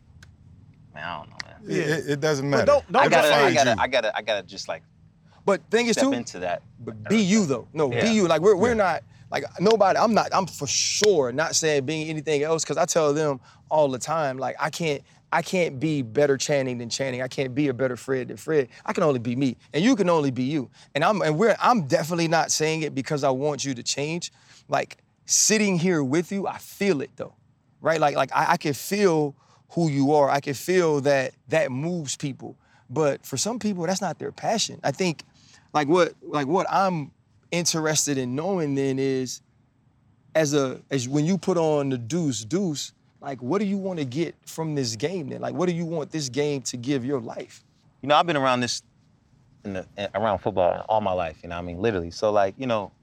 man, I don't know, man. It, it, it doesn't But matter. don't- don't I gotta, I Find gotta, you. I gotta, I gotta just like But thing is step too, into that. but be you though. No, Yeah. be you. Like we're we're not like nobody. I'm not. I'm for sure not saying being anything else because I tell them all the time like I can't. I can't be better Channing than Channing. I can't be a better Fred than Fred. I can only be me, and you can only be you. And I'm and we're I'm definitely not saying it because I want you to change. Like sitting here with you, I feel it though, right? Like like I, I can feel who you are. I can feel that that moves people. But for some people, that's not their passion. I think like what like what I'm interested in knowing then is as a as when you put on the deuce deuce. Like, what do you want to get from this game then? Like, what do you want this game to give your life? You know, I've been around this, in the, around football all my life. You know, what I mean, literally. So like, you know,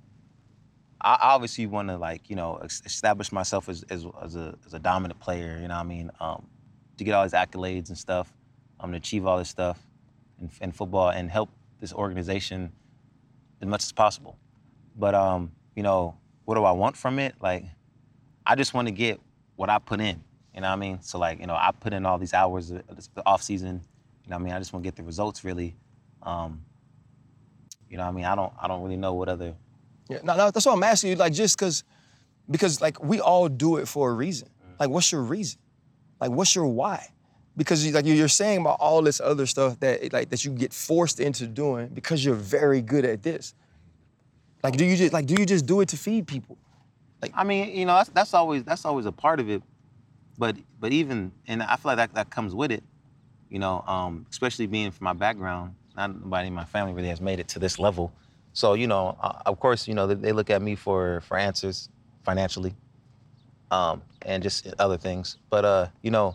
I obviously want to like, you know, establish myself as as, as a as a dominant player. You know, what I mean, um, to get all these accolades and stuff, um, to achieve all this stuff in, in football and help this organization as much as possible. But um, you know, what do I want from it? Like, I just want to get what I put in. You know what I mean? So like, you know, I put in all these hours of the off season. You know what I mean? I just want to get the results really. Um, you know what I mean? I don't I don't really know what other. Yeah, no, no, that's what I'm asking you. Like, just because, because like we all do it for a reason. Like, what's your reason? Like, what's your why? Because you, like you're saying about all this other stuff that like that you get forced into doing because you're very good at this. Like, do you just like do you just do it to feed people? Like, I mean, you know, that's that's always that's always a part of it. But but even and I feel like that that comes with it. You know, um, especially being from my background, not nobody in my family really has made it to this level. So, you know, uh, of course, you know, they, they look at me for, for answers financially um, and just other things. But, uh, you know,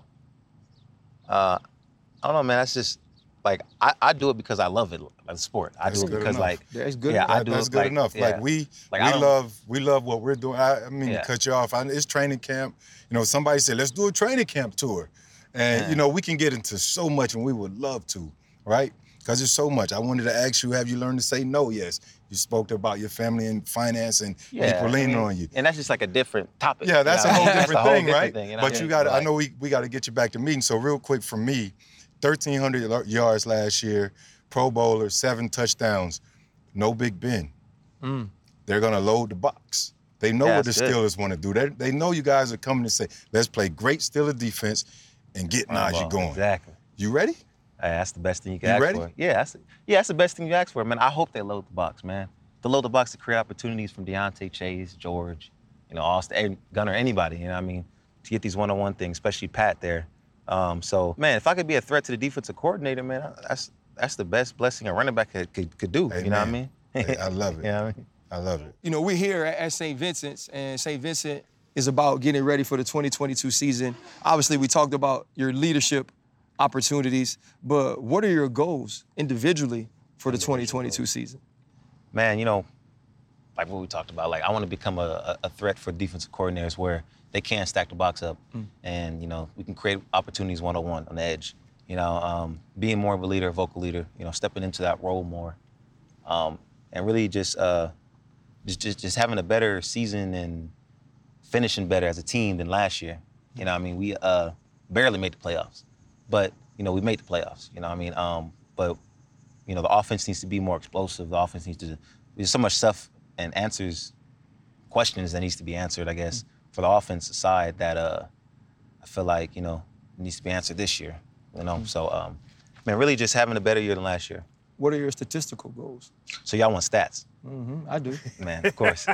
uh, I don't know, man, that's just, like, I, I do it because I love it, like sport. I That's do it good because, enough. like, That's good. yeah, I That- do that's it good like, enough. yeah. Like we, Like, I we don't- love, we love what we're doing. I, I mean, Yeah. to cut you off. I, it's training camp. You know, somebody said, let's do a training camp tour, and Yeah. you know, we can get into so much, and we would love to, right? Because there's so much. I wanted to ask you, have you learned to say no? Yes. You spoke about your family and finance and Yeah, people leaning I mean, on you. And that's just like a different topic. Yeah, that's you a know? whole That's different a thing, different right? thing, you know? But you got, I Like- know we we got to get you back to meeting. So real quick from me, thirteen hundred yards last year, Pro Bowler, seven touchdowns, no Big Ben. Mm. They're gonna load the box. They know Yeah, what the that's good. Steelers want to do. They, they know you guys are coming to say, let's play great Steelers defense and get Najee Well, going. Exactly. You ready? Hey, that's the best thing you can You ask ready? for. Yeah, that's yeah, that's the best thing you ask for, man. I hope they load the box, man. To load the box to create opportunities from Deontay, Chase, George, you know, Austin, Gunner, anybody. You know what I mean? To get these one-on-one things, especially Pat there. Um, so, man, if I could be a threat to the defensive coordinator, man, that's that's the best blessing a running back could could, could do. You know what I mean? Hey, I love it. You know what I mean? I love it. You know, we're here at Saint Vincent's, and Saint Vincent is about getting ready for the twenty twenty-two season. Obviously, we talked about your leadership opportunities, but what are your goals individually for the twenty twenty-two season? Man, you know, like what we talked about, like I want to become a, a threat for defensive coordinators where they can stack the box up Mm. and, you know, we can create opportunities one-on-one on the edge. You know, um, being more of a leader, a vocal leader, you know, stepping into that role more. Um, and really just, uh, just, just just having a better season and finishing better as a team than last year. You know what I mean? We uh, barely made the playoffs, but, you know, we made the playoffs. You know what I mean? Um, but, you know, the offense needs to be more explosive. The offense needs to, there's so much stuff and answers, questions that needs to be answered, I guess, for the offensive side that uh, I feel like, you know, needs to be answered this year. You know, so, um, man, really just having a better year than last year. What are your statistical goals? So y'all want stats? Mm-hmm, I do. Man, of course.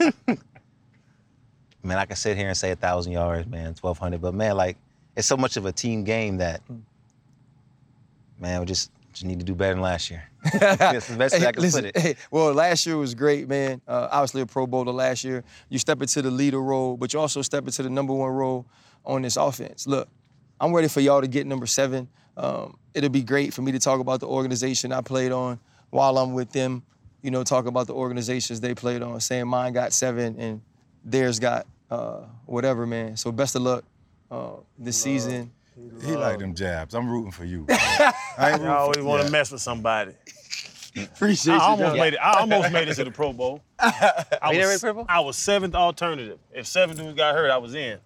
Man, I can sit here and say a thousand yards, man, twelve hundred, but man, like, it's so much of a team game that, man, we just just need to do better than last year. That's the best way Hey, I can listen, put it. hey, well, last year was great, man. Uh, obviously a Pro Bowler last year. You step into the leader role, but you also step into the number one role on this offense. Look, I'm ready for y'all to get number seven. Um, it'll be great for me to talk about the organization I played on while I'm with them, you know, talk about the organizations they played on, saying mine got seven and theirs got uh, whatever, man. So best of luck uh, this season. He like them jabs. I'm rooting for you. I ain't I always rooting want for to mess with somebody. Appreciate I you, almost dog. made it. I almost made it to the Pro Bowl. I You never was, made Pro Bowl? I was seventh alternative. If seven dudes got hurt, I was in.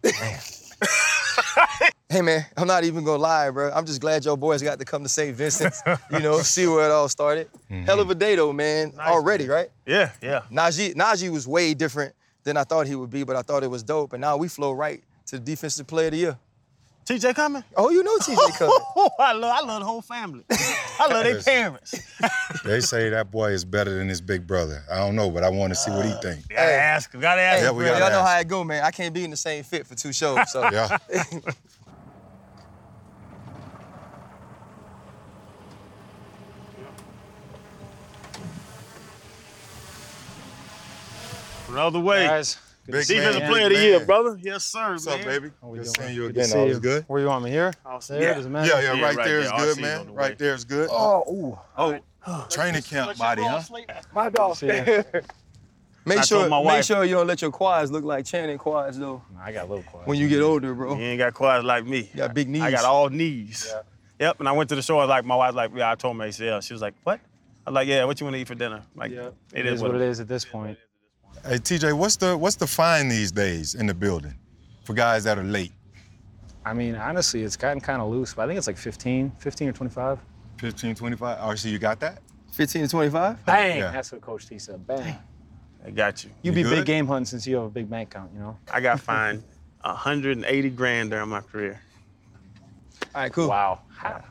Hey, man, I'm not even gonna lie, bro. I'm just glad your boys got to come to Saint Vincent's, you know, see where it all started. Mm-hmm. Hell of a day, though, man, already, right? Yeah, yeah. Najee, Najee was way different than I thought he would be, but I thought it was dope. And now we flow right to the Defensive Player of the Year. T J coming? Oh, you know T J coming. I love, I love the whole family. I love their parents. They say that boy is better than his big brother. I don't know, but I want to see what he think. Gotta ask him. Gotta ask Hey, him. we y'all gotta know ask. how it go, man. I can't be in the same fit for two shows, so. Yeah. Another way. Guys, good Big to see you. Defensive man, Player of big the Year, man. brother. Yes, sir, What's man. up, baby? How we Good doing? seeing you Good to again. see All you. is good? Where you want me here? Awesome. There, Yeah. doesn't matter. Yeah, yeah, Yeah, right right there is there. good, R C's man. on the way. Right there is good. Oh, ooh. Oh, training camp body, huh? My dog. Make I sure, told my make wife- sure you don't let your quads look like Channing quads, though, I got a little quiet. when you get older, bro. You ain't got quads like me. You got big knees. I got all knees. Yep, and I went to the store, like, my wife like, yeah, I told my A C L. She was like, what? I was like, yeah, what you want to eat for dinner? Like, Yeah. it It is what it is at this point. Hey, T J, what's the what's the fine these days in the building for guys that are late? I mean, honestly, it's gotten kind of loose, but I think it's like fifteen, fifteen or twenty-five. fifteen, twenty-five? Oh, so you got that? fifteen to twenty-five? Bang! Yeah. That's what Coach T said. Bang. I got you. You You be good? big game hunting since you have a big bank account, you know? I got fined one hundred eighty grand during my career. All right, cool. Wow. How?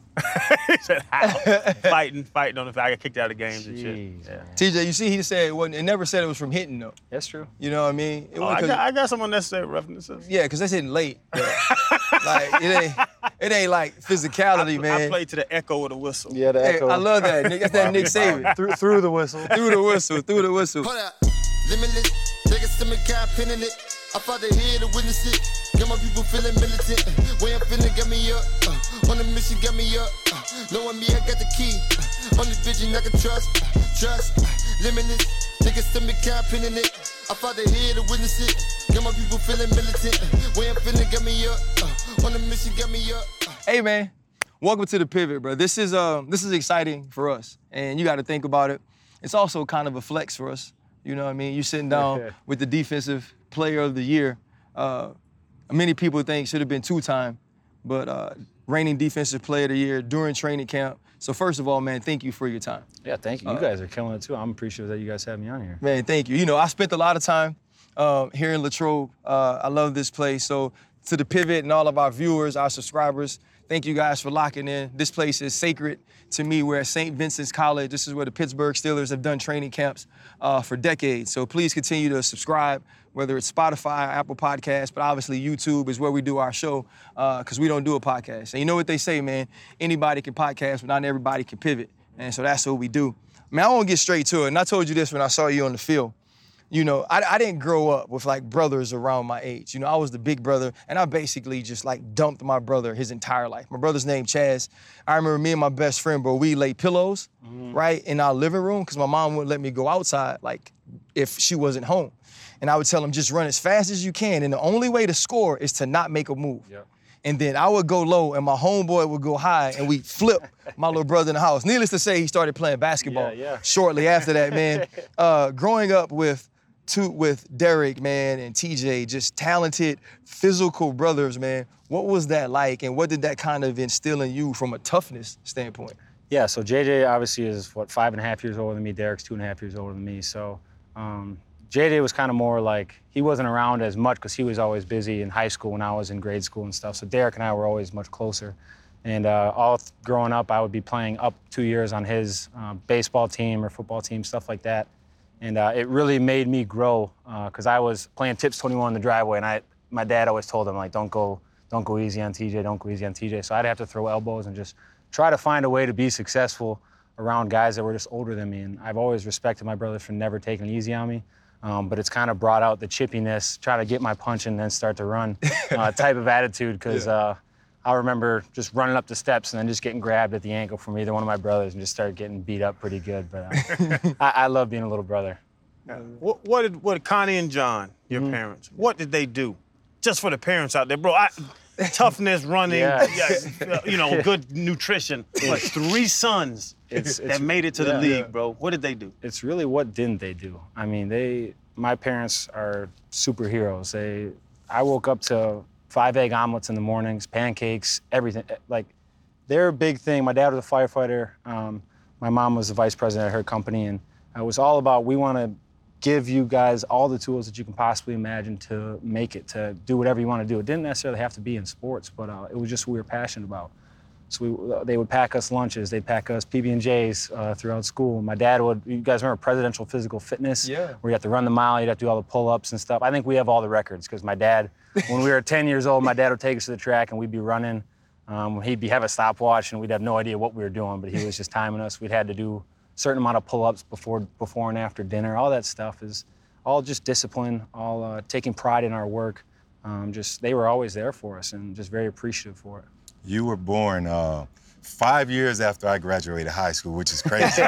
He said, how? fighting, fighting on the field. I got kicked out of games and shit. Jeez, Yeah. T J, you see, he said it wasn't. It never said it was from hitting though. That's true. You know what I mean? It Oh, wasn't I, 'cause- got, I got some unnecessary roughnesses. yeah, because that's hitting late. but, like it ain't. It ain't like physicality, I, man. I played to the echo of the whistle. Yeah, the Hey, echo. I love that. Nick. That's that Nick Saban. through, through the whistle. Through the whistle. Through the whistle. Hold up. Limitless. Niggas to me, got pin in it. I fought to hear to witness it. Got my people feeling militant. Way I'm feeling, got me up. Uh, on the mission, got me up. Uh, knowing me, I got the key. Uh, only vision I can trust. Uh, trust. Uh, limitless. Niggas to me, got pin in it. I fought to hear to witness it. Got my people feeling militant. Way I'm feeling, got me up. Uh, on the mission, got me up. Uh, Hey man, welcome to the Pivot, bro. This is um this is exciting for us, and you got to think about it. It's also kind of a flex for us. You know what I mean? You sitting down with the Defensive Player of the Year. Uh, many people think should have been two-time, but uh, reigning Defensive Player of the Year during training camp. So first of all, man, thank you for your time. Yeah, thank you. You guys are killing it too. I'm appreciative that you guys have me on here. Man, thank you. You know, I spent a lot of time um, here in Latrobe. Uh, I love this place. So to the Pivot and all of our viewers, our subscribers, thank you guys for locking in. This place is sacred to me. We're at Saint Vincent's College. This is where the Pittsburgh Steelers have done training camps uh, for decades. So please continue to subscribe, whether it's Spotify, Apple Podcasts, but obviously YouTube is where we do our show because uh, we don't do a podcast. And you know what they say, man? Anybody can podcast, but not everybody can pivot. And so that's what we do. Man, I want to get straight to it. And I told you this when I saw you on the field. You know, I, I didn't grow up with like brothers around my age. You know, I was the big brother, and I basically just like dumped my brother his entire life. My brother's name Chaz. I remember me and my best friend, bro, we laid pillows, mm-hmm. right, in our living room because my mom wouldn't let me go outside, like, if she wasn't home. And I would tell him, just run as fast as you can, and the only way to score is to not make a move. Yep. And then I would go low, and my homeboy would go high, and we'd flip my little brother in the house. Needless to say, he started playing basketball yeah, yeah. shortly after that, man. Uh, growing up with Two, with Derek, man, and T J, just talented, physical brothers, man. What was that like, and what did that kind of instill in you from a toughness standpoint? Yeah, so J J obviously is, what, five and a half years older than me. Derek's two and a half years older than me. So um, J J was kind of more like, he wasn't around as much because he was always busy in high school when I was in grade school and stuff. So Derek and I were always much closer. And uh, all th- growing up, I would be playing up two years on his uh, baseball team or football team, stuff like that. And uh, it really made me grow because uh, I was playing Tips twenty-one in the driveway, and I, my dad always told him, like, don't go, don't go easy on T J, don't go easy on T J. So I'd have to throw elbows and just try to find a way to be successful around guys that were just older than me. And I've always respected my brothers for never taking it easy on me. Um, but it's kind of brought out the chippiness, try to get my punch and then start to run uh, type of attitude because yeah. uh, I remember just running up the steps and then just getting grabbed at the ankle from either one of my brothers and just started getting beat up pretty good. But uh, I, I love being a little brother. Yeah. What, what did what Connie and John, your mm-hmm. parents, what did they do? Just for the parents out there, bro. I, toughness, running, yeah. Yeah, you know, good nutrition. But three sons it's, it's, that made it to yeah, the league, yeah. bro. What did they do? It's really what didn't they do? I mean, they. My parents are superheroes. They. I woke up to five egg omelets in the mornings, pancakes, everything. Like, their big thing. My dad was a firefighter. Um, my mom was the vice president at her company, and it was all about we want to give you guys all the tools that you can possibly imagine to make it, to do whatever you want to do. It didn't necessarily have to be in sports, but uh, it was just what we were passionate about. So we, uh, they would pack us lunches, they'd pack us P B and J's uh, throughout school. My dad would, you guys remember Presidential Physical Fitness? Yeah. Where you have to run the mile, you'd have to do all the pull-ups and stuff. I think we have all the records because my dad, when we were ten years old, my dad would take us to the track and we'd be running. Um, he'd be have a stopwatch and we'd have no idea what we were doing, but he was just timing us. We'd had to do certain amount of pull-ups before before and after dinner. All that stuff is all just discipline, all uh, taking pride in our work. Um, just they were always there for us and just very appreciative for it. You were born uh, five years after I graduated high school, which is crazy.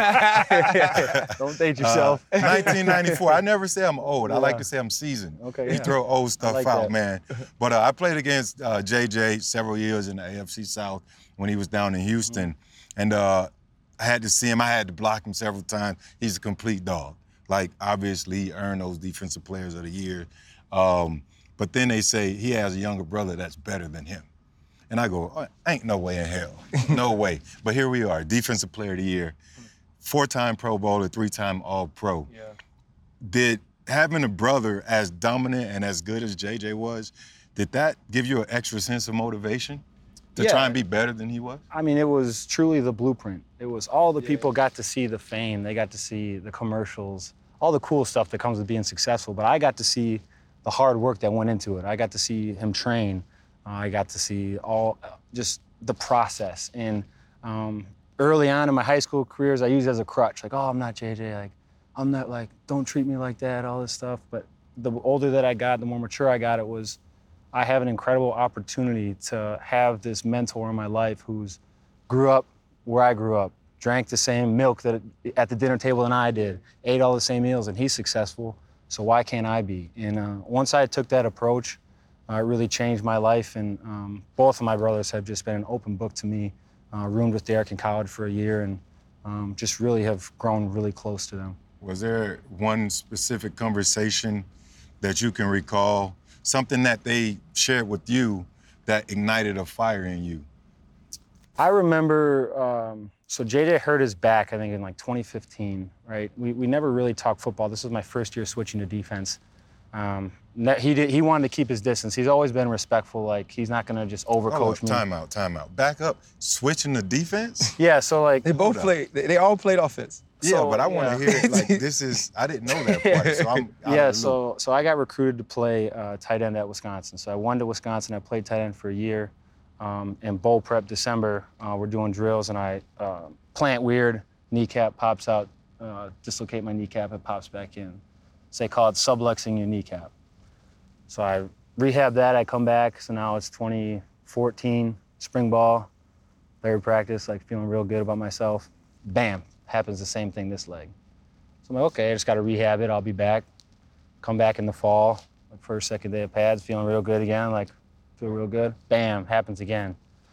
Don't date yourself. Uh, nineteen ninety-four. I never say I'm old. Yeah. I like to say I'm seasoned. Okay. You Yeah. throw old stuff like out, that. man. But uh, I played against uh, J J several years in the A F C South when he was down in Houston, mm-hmm. and uh, I had to see him. I had to block him several times. He's a complete dog. Like, obviously, he earned those Defensive Players of the Year. Um, But then they say he has a younger brother that's better than him. And I go, oh, ain't no way in hell. No way. But here we are, Defensive Player of the Year, four-time Pro Bowler, three-time All-Pro. Yeah. Did having a brother as dominant and as good as J J was, did that give you an extra sense of motivation to yeah. try and be better than he was? I mean, it was truly the blueprint. It was all the yeah. people got to see the fame, they got to see the commercials, all the cool stuff that comes with being successful, but I got to see the hard work that went into it. I got to see him train. Uh, I got to see all, uh, just the process. And um, early on in my high school careers, I used it as a crutch, like, oh, I'm not J J, like, I'm not, like, don't treat me like that, all this stuff. But the older that I got, the more mature I got, it was, I have an incredible opportunity to have this mentor in my life who's grew up where I grew up, drank the same milk that at the dinner table than I did, ate all the same meals, and he's successful, so why can't I be? And uh, once I took that approach, uh, it really changed my life, and um, both of my brothers have just been an open book to me. Uh, roomed with Derek in college for a year, and um, just really have grown really close to them. Was there one specific conversation that you can recall, something that they shared with you that ignited a fire in you? I remember, um, so J J hurt his back, I think, in like twenty fifteen, right? We, we never really talked football. This was my first year switching to defense. Um, he did, he wanted to keep his distance. He's always been respectful, like he's not gonna just overcoach me. Time out, time out. Back up, switching to defense? Yeah, so like. They both played, they, they all played offense. Yeah, so, but I want to yeah. hear, like, this is, I didn't know that part, so I'm out Yeah, of the so loop. so I got recruited to play uh, tight end at Wisconsin. So I went to Wisconsin, I played tight end for a year. Um, in bowl prep December, uh, we're doing drills, and I uh, plant weird, kneecap pops out, uh, dislocate my kneecap, it pops back in. So they call it subluxing your kneecap. So I rehab that, I come back, so now it's twenty fourteen, spring ball, third practice, like feeling real good about myself. Bam, happens the same thing this leg. So I'm like, okay, I just gotta rehab it, I'll be back. Come back in the fall, like first, second day of pads, feeling real good again, like feel real good. Bam, happens again.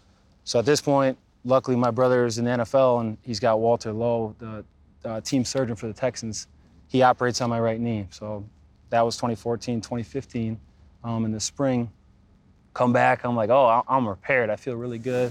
So at this point, luckily my brother is in the N F L and he's got Walter Lowe, the uh, team surgeon for the Texans. He operates on my right knee. So that was twenty fourteen, twenty fifteen. Um, in the spring, come back, I'm like, oh, I'm repaired, I feel really good.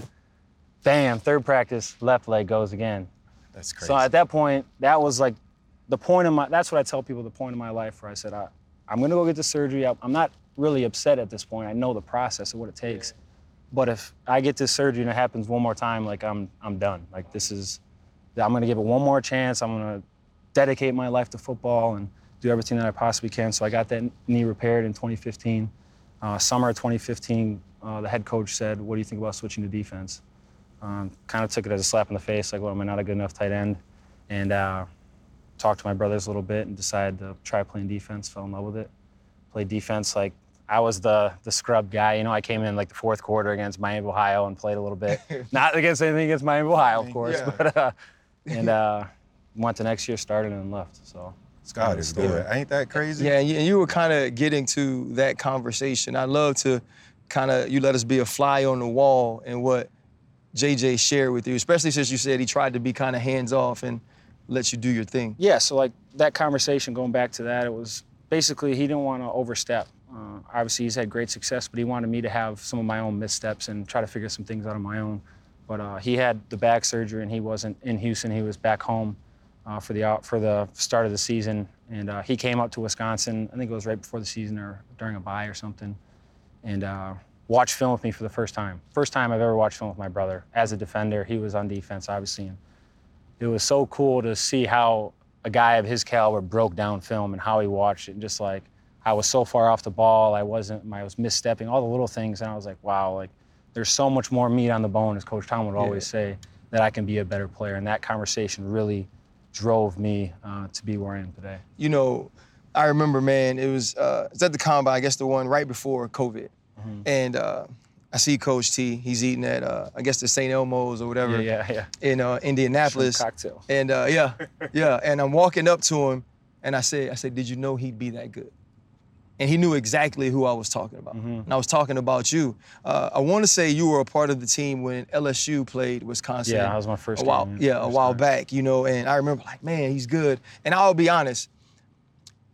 Bam, third practice, left leg goes again. That's crazy. So at that point, that was like the point of my, that's what I tell people, the point of my life where I said, I, I'm gonna go get the surgery. I'm not really upset at this point. I know the process of what it takes. But if I get this surgery and it happens one more time, like I'm I'm done. Like this is, I'm gonna give it one more chance. I'm gonna dedicate my life to football and do everything that I possibly can. So I got that knee repaired in twenty fifteen. Uh, summer of twenty fifteen, uh, the head coach said, what do you think about switching to defense? Um, kind of took it as a slap in the face, like, well, am I not a good enough tight end? And uh, talked to my brothers a little bit and decided to try playing defense, fell in love with it. Played defense, like, I was the the scrub guy. You know, I came in like the fourth quarter against Miami of Ohio and played a little bit. Not against anything against Miami of Ohio, of course, yeah. but uh, and uh, went to next year, started and left. So it's God is good. Ain't that crazy? Yeah, and you, and you were kind of getting to that conversation. I'd love to kind of you let us be a fly on the wall in what J J shared with you, especially since you said he tried to be kind of hands off and let you do your thing. Yeah. So like that conversation, going back to that, it was basically he didn't want to overstep. Uh, obviously, he's had great success, but he wanted me to have some of my own missteps and try to figure some things out on my own. But uh, he had the back surgery, and he wasn't in Houston. He was back home uh, for the for the start of the season. And uh, he came up to Wisconsin, I think it was right before the season or during a bye or something, and uh, watched film with me for the first time. First time I've ever watched film with my brother. As a defender, he was on defense, obviously. And it was so cool to see how a guy of his caliber broke down film and how he watched it, and just like, I was so far off the ball, I wasn't, I was misstepping, all the little things, and I was like, wow, like, there's so much more meat on the bone, as Coach Tom would always yeah. say, that I can be a better player. And that conversation really drove me uh, to be where I am today. You know, I remember, man, it was, uh, it's at the Combine, I guess the one right before COVID. Mm-hmm. And uh, I see Coach T, he's eating at, uh, I guess, the Saint Elmo's or whatever. Yeah, yeah, yeah. In uh, Indianapolis. Shrimp cocktail. And uh, yeah, yeah, and I'm walking up to him, and I said, I said, did you know he'd be that good? And he knew exactly who I was talking about. Mm-hmm. And I was talking about you. Uh, I want to say you were a part of the team when L S U played Wisconsin. Yeah, that was my first a while, game. Yeah, a while time. back, you know, and I remember like, man, he's good. And I'll be honest,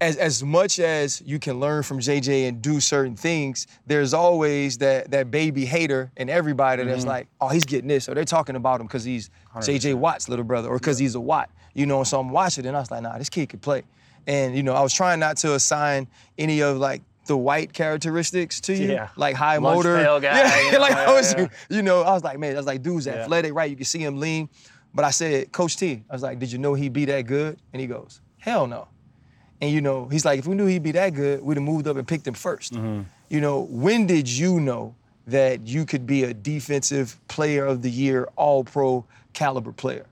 as as much as you can learn from J J and do certain things, there's always that that baby hater in everybody that's Mhm. like, oh, he's getting this, or they're talking about him because he's J J Watt's little brother, or because he's a Watt. You know, so I'm watching it, and I was like, nah, this kid could play. And, you know, I was trying not to assign any of, like, the white characteristics to you, Yeah. like high Lunch motor. pail guy, Yeah, you know, like yeah, I was, yeah. you know, I was like, man, I was like, dude's Yeah. athletic, right? You can see him lean. But I said, Coach T, I was like, did you know he'd be that good? And he goes, hell no. And, you know, he's like, if we knew he'd be that good, we'd have moved up and picked him first. Mm-hmm. You know, when did you know that you could be a defensive player of the year, all-pro caliber player?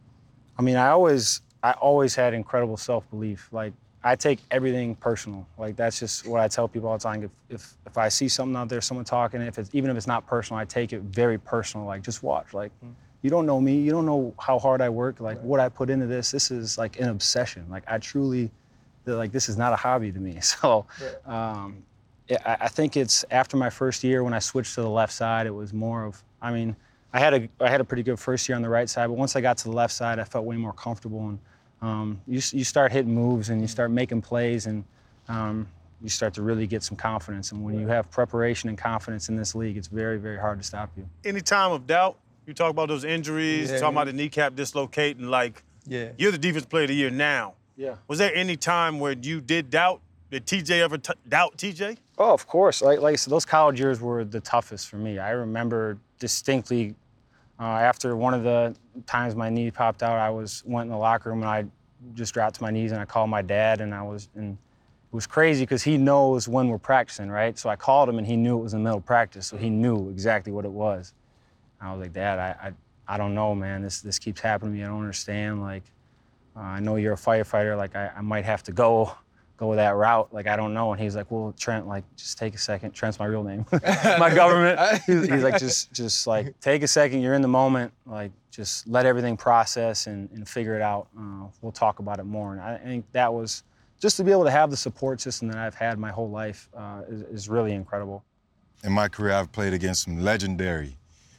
I mean, I always, I always had incredible self-belief. Like, I take everything personal. Like, that's just what I tell people all the time. If, if, if I see something out there, someone talking, if it's, even if it's not personal, I take it very personal. Like, just watch. Like, you don't know me. You don't know how hard I work. Like, what I put into this. This is like an obsession. Like, I truly, like, this is not a hobby to me. So, um, yeah, I, I think it's after my first year when I switched to the left side, it was more of, I mean, I had a, I had a pretty good first year on the right side, but once I got to the left side, I felt way more comfortable. And um, you, you start hitting moves and you start making plays, and um, you start to really get some confidence. And when you have preparation and confidence in this league, it's very, very hard to stop you. Any time of doubt, you talk about those injuries, Yeah. talking about the kneecap dislocating, like, Yeah. you're the defensive player of the year now. Yeah. Was there any time where you did doubt? Did T J ever t- doubt T J? Oh, of course. Like, like I said, those college years were the toughest for me. I remember distinctly uh, after one of the times my knee popped out, I was went in the locker room and I just dropped to my knees and I called my dad, and I was and it was crazy because he knows when we're practicing, right? So I called him and he knew it was in the middle of practice, so he knew exactly what it was. I was like, Dad, I I, I don't know, man. This this keeps happening to me. I don't understand. Like, uh, I know you're a firefighter. Like, I, I might have to go. go that route, like, I don't know. And he's like, well, Trent, like, just take a second. Trent's my real name. My government. He's, he's like, just, just like, take a second. You're in the moment. Like, just let everything process and, and figure it out. Uh, we'll talk about it more. And I think that was, just to be able to have the support system that I've had my whole life uh, is, is really incredible. In my career, I've played against some legendary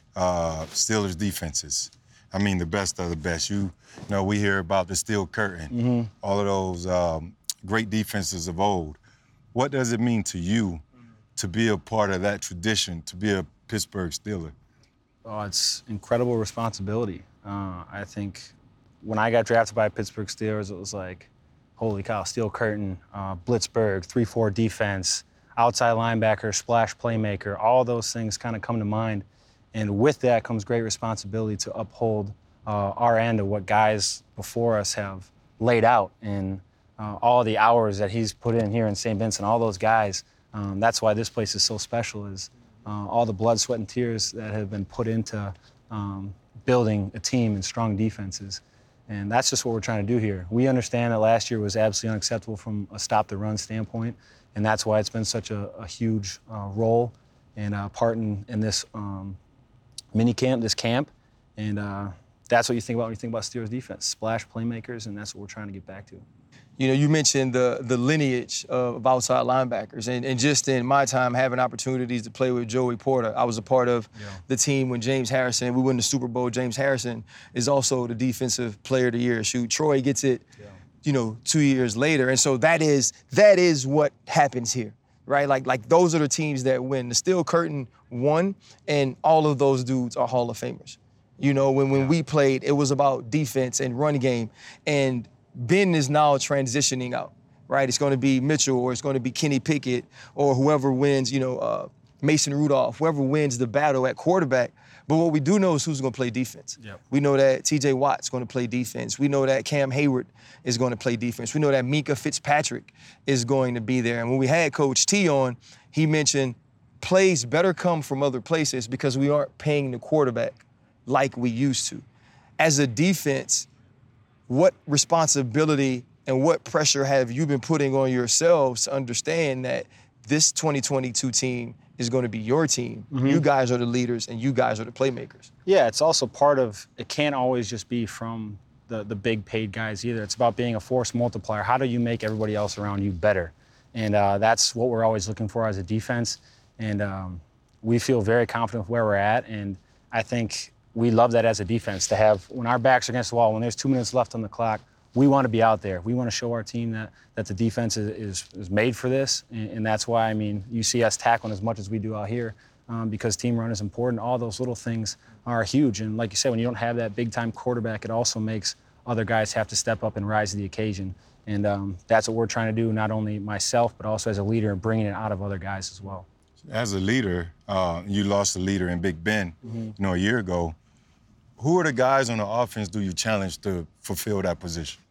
uh, Steelers defenses. I mean, the best of the best. You, you know, we hear about the Steel Curtain, Mm-hmm. all of those um, great defenses of old. What does it mean to you to be a part of that tradition, to be a Pittsburgh Steeler? Oh, it's incredible responsibility. Uh, I think when I got drafted by Pittsburgh Steelers, it was like, holy cow, Steel Curtain, uh, Blitzburgh, three four defense, outside linebacker, splash playmaker, all those things kind of come to mind. And with that comes great responsibility to uphold uh, our end of what guys before us have laid out. And uh, all the hours that he's put in here in Saint Vincent, all those guys, um, that's why this place is so special, is uh, all the blood, sweat, and tears that have been put into um, building a team and strong defenses. And that's just what we're trying to do here. We understand that last year was absolutely unacceptable from a stop-the-run standpoint, and that's why it's been such a, a huge uh, role and uh, part in, in this um, mini camp, this camp. And uh, that's what you think about when you think about Steelers defense, splash playmakers, and that's what we're trying to get back to. You know, you mentioned the the lineage of outside linebackers, and, and just in my time having opportunities to play with Joey Porter, I was a part of yeah. the team when James Harrison, we won the Super Bowl. James Harrison is also the defensive player of the year. Shoot, Troy gets it, yeah. you know, two years later, and so that is that is what happens here, right? Like like those are the teams that win. The Steel Curtain won, and all of those dudes are Hall of Famers. You know, when when yeah. we played, it was about defense and run game, and Ben is now transitioning out, right? It's going to be Mitchell, or it's going to be Kenny Pickett, or whoever wins, you know, uh, Mason Rudolph, whoever wins the battle at quarterback. But what we do know is who's going to play defense. Yep. We know that T J Watt's going to play defense. We know that Cam Hayward is going to play defense. We know that Minkah Fitzpatrick is going to be there. And when we had Coach T on, he mentioned plays better come from other places because we aren't paying the quarterback like we used to. As a defense, what responsibility and what pressure have you been putting on yourselves to understand that this twenty twenty-two team is going to be your team? Mm-hmm. You guys are the leaders and you guys are the playmakers. Yeah, it's also part of, it can't always just be from the, the big paid guys either. It's about being a force multiplier. How do you make everybody else around you better? And uh, that's what we're always looking for as a defense. And um, we feel very confident with where we're at. And I think we love that as a defense, to have, when our backs are against the wall, when there's two minutes left on the clock, we want to be out there. We want to show our team that that the defense is is, is made for this, and, and that's why I mean you see us tackling as much as we do out here um, because team run is important. All those little things are huge, and like you said, when you don't have that big time quarterback, it also makes other guys have to step up and rise to the occasion, and um, that's what we're trying to do. Not only myself, but also as a leader, and bringing it out of other guys as well. As a leader, uh, you lost a leader in Big Ben, Mm-hmm. you know, a year ago. Who are the guys on the offense do you challenge to fulfill that position?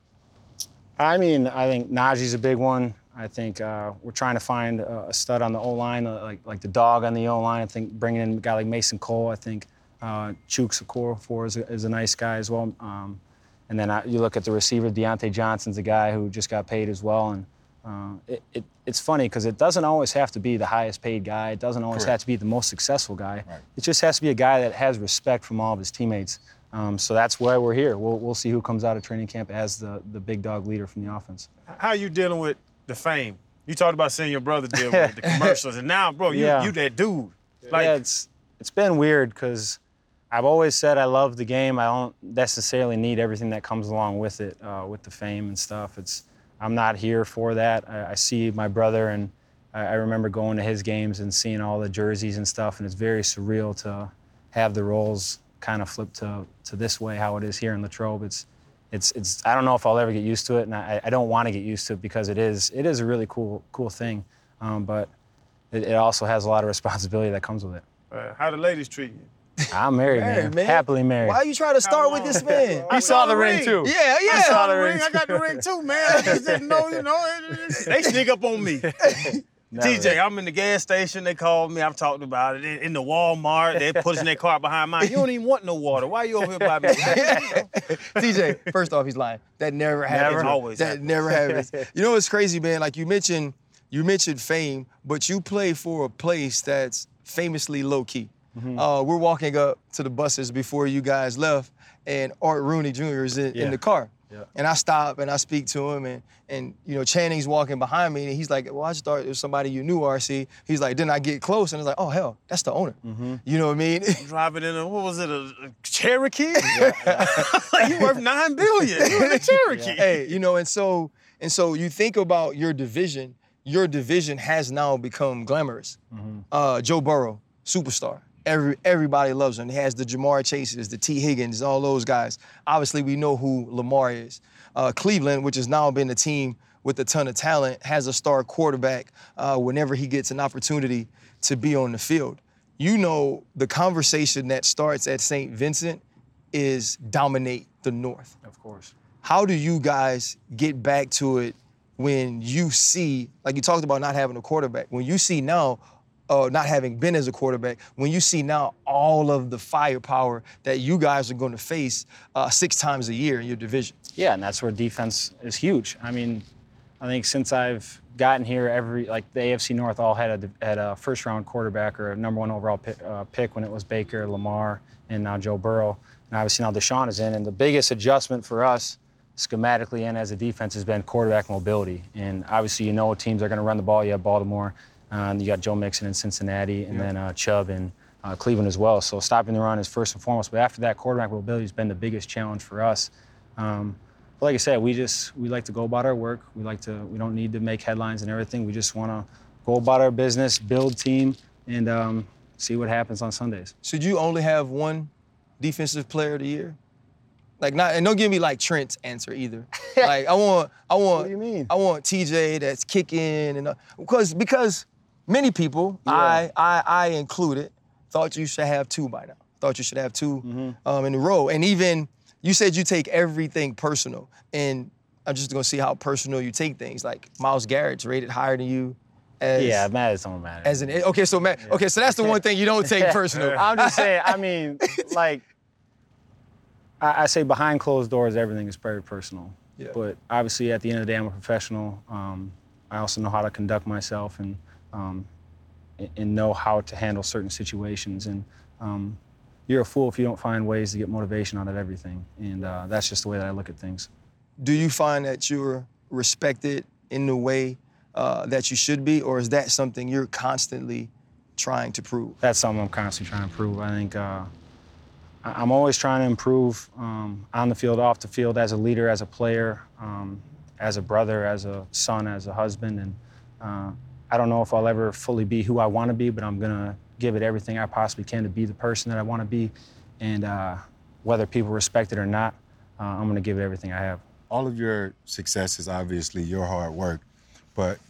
I mean, I think Najee's a big one. I think uh, we're trying to find a stud on the O-line, uh, like like the dog on the O-line. I think bringing in a guy like Mason Cole. I think uh, Chooks Okorafor is a, is a nice guy as well. Um, and then I, you look at the receiver, Deontay Johnson's a guy who just got paid as well. And uh, it, it, it's funny because it doesn't always have to be the highest paid guy. It doesn't always Correct. have to be the most successful guy. Right. It just has to be a guy that has respect from all of his teammates. Um, so that's why we're here. We'll, we'll see who comes out of training camp as the, the big dog leader from the offense. How are you dealing with the fame? You talked about seeing your brother deal with the commercials, and now, bro, you, Yeah. you that dude. Like, yeah, it's it's been weird because I've always said I love the game. I don't necessarily need everything that comes along with it, uh, with the fame and stuff. It's I'm not here for that. I, I see my brother, and I, I remember going to his games and seeing all the jerseys and stuff, and it's very surreal to have the roles kind of flip to to this way, how it is here in Latrobe. It's it's it's I don't know if I'll ever get used to it, and I, I don't want to get used to it because it is it is a really cool cool thing, um, but it, it also has a lot of responsibility that comes with it. uh, how the ladies treat you? I'm married, Married, man. man. happily married. Why are you trying to start with this man? I saw the ring, too. Yeah, yeah. I saw the ring. I got the ring too, man. I just didn't know, you know. They sneak up on me. Never. T J, I'm in the gas station. They called me. I've talked about it. In, in the Walmart, they pushing their car behind mine. You don't even want no water. Why you over here by me? T J, first off, he's lying. That never happens. Never. Always That happens. never happens. You know what's crazy, man? Like you mentioned, you mentioned fame, but you play for a place that's famously low key. Mm-hmm. Uh, we're walking up to the buses before you guys left, and Art Rooney Junior is in, Yeah. in the car. Yeah. And I stop and I speak to him, and and you know Channing's walking behind me, and he's like, "Well, I just thought it was somebody you knew, R C." He's like, then I get close, and it's like, "Oh hell, that's the owner." Mm-hmm. You know what I mean? Driving in a, what was it, a, a Cherokee? Like, you worth nine billion. You in a Cherokee. Hey, you know, and so and so you think about your division. Your division has now become glamorous. Mm-hmm. Uh, Joe Burrow, superstar. Every everybody loves him. He has the Jamar Chases, the T. Higgins, all those guys. Obviously, we know who Lamar is. Uh, Cleveland, which has now been a team with a ton of talent, has a star quarterback uh, whenever he gets an opportunity to be on the field. You know, the conversation that starts at Saint Vincent is dominate the North. Of course. How do you guys get back to it when you see, like you talked about not having a quarterback, when you see now, uh, not having been as a quarterback, when you see now all of the firepower that you guys are going to face uh, six times a year in your division? Yeah, and that's where defense is huge. I mean, I think since I've gotten here, every like the A F C North all had a had a first round quarterback or a number one overall pick, uh, pick when it was Baker, Lamar, and now Joe Burrow. And obviously now Deshaun is in. And the biggest adjustment for us, schematically and as a defense, has been quarterback mobility. And obviously you know teams are going to run the ball. You have Baltimore, uh, and you got Joe Mixon in Cincinnati, and yeah. then uh, Chubb in uh, Cleveland as well. So stopping the run is first and foremost. But after that, quarterback mobility has been the biggest challenge for us. Um, But like I said, we just we like to go about our work. We like to we don't need to make headlines and everything. We just want to go about our business, build team, and um, see what happens on Sundays. Should you only have one defensive player of the year? Like not, and don't give me like Trent's answer either. Like I want, I want. What do you mean? I want T J that's kicking and uh, because because many people, Yeah. I I I included, thought you should have two by now. Thought you should have two Mm-hmm. um, in a row, and even. You said you take everything personal, and I'm just gonna see how personal you take things. Like Myles Garrett's rated higher than you. As, Yeah, Matt don't matter. As an okay, so Matt, okay, so that's the one thing you don't take personal. I'm just saying. I mean, like I, I say, behind closed doors, everything is very personal. Yeah. But obviously, at the end of the day, I'm a professional. Um, I also know how to conduct myself and um, and know how to handle certain situations. And um, you're a fool if you don't find ways to get motivation out of everything. And uh, that's just the way that I look at things. Do you find that you're respected in the way uh, that you should be, or is that something you're constantly trying to prove? That's something I'm constantly trying to prove. I think uh, I'm always trying to improve um, on the field, off the field, as a leader, as a player, um, as a brother, as a son, as a husband. And uh, I don't know if I'll ever fully be who I want to be, but I'm going to give it everything I possibly can to be the person that I want to be. And uh, whether people respect it or not, uh, I'm going to give it everything I have. All of your success is obviously your hard work, but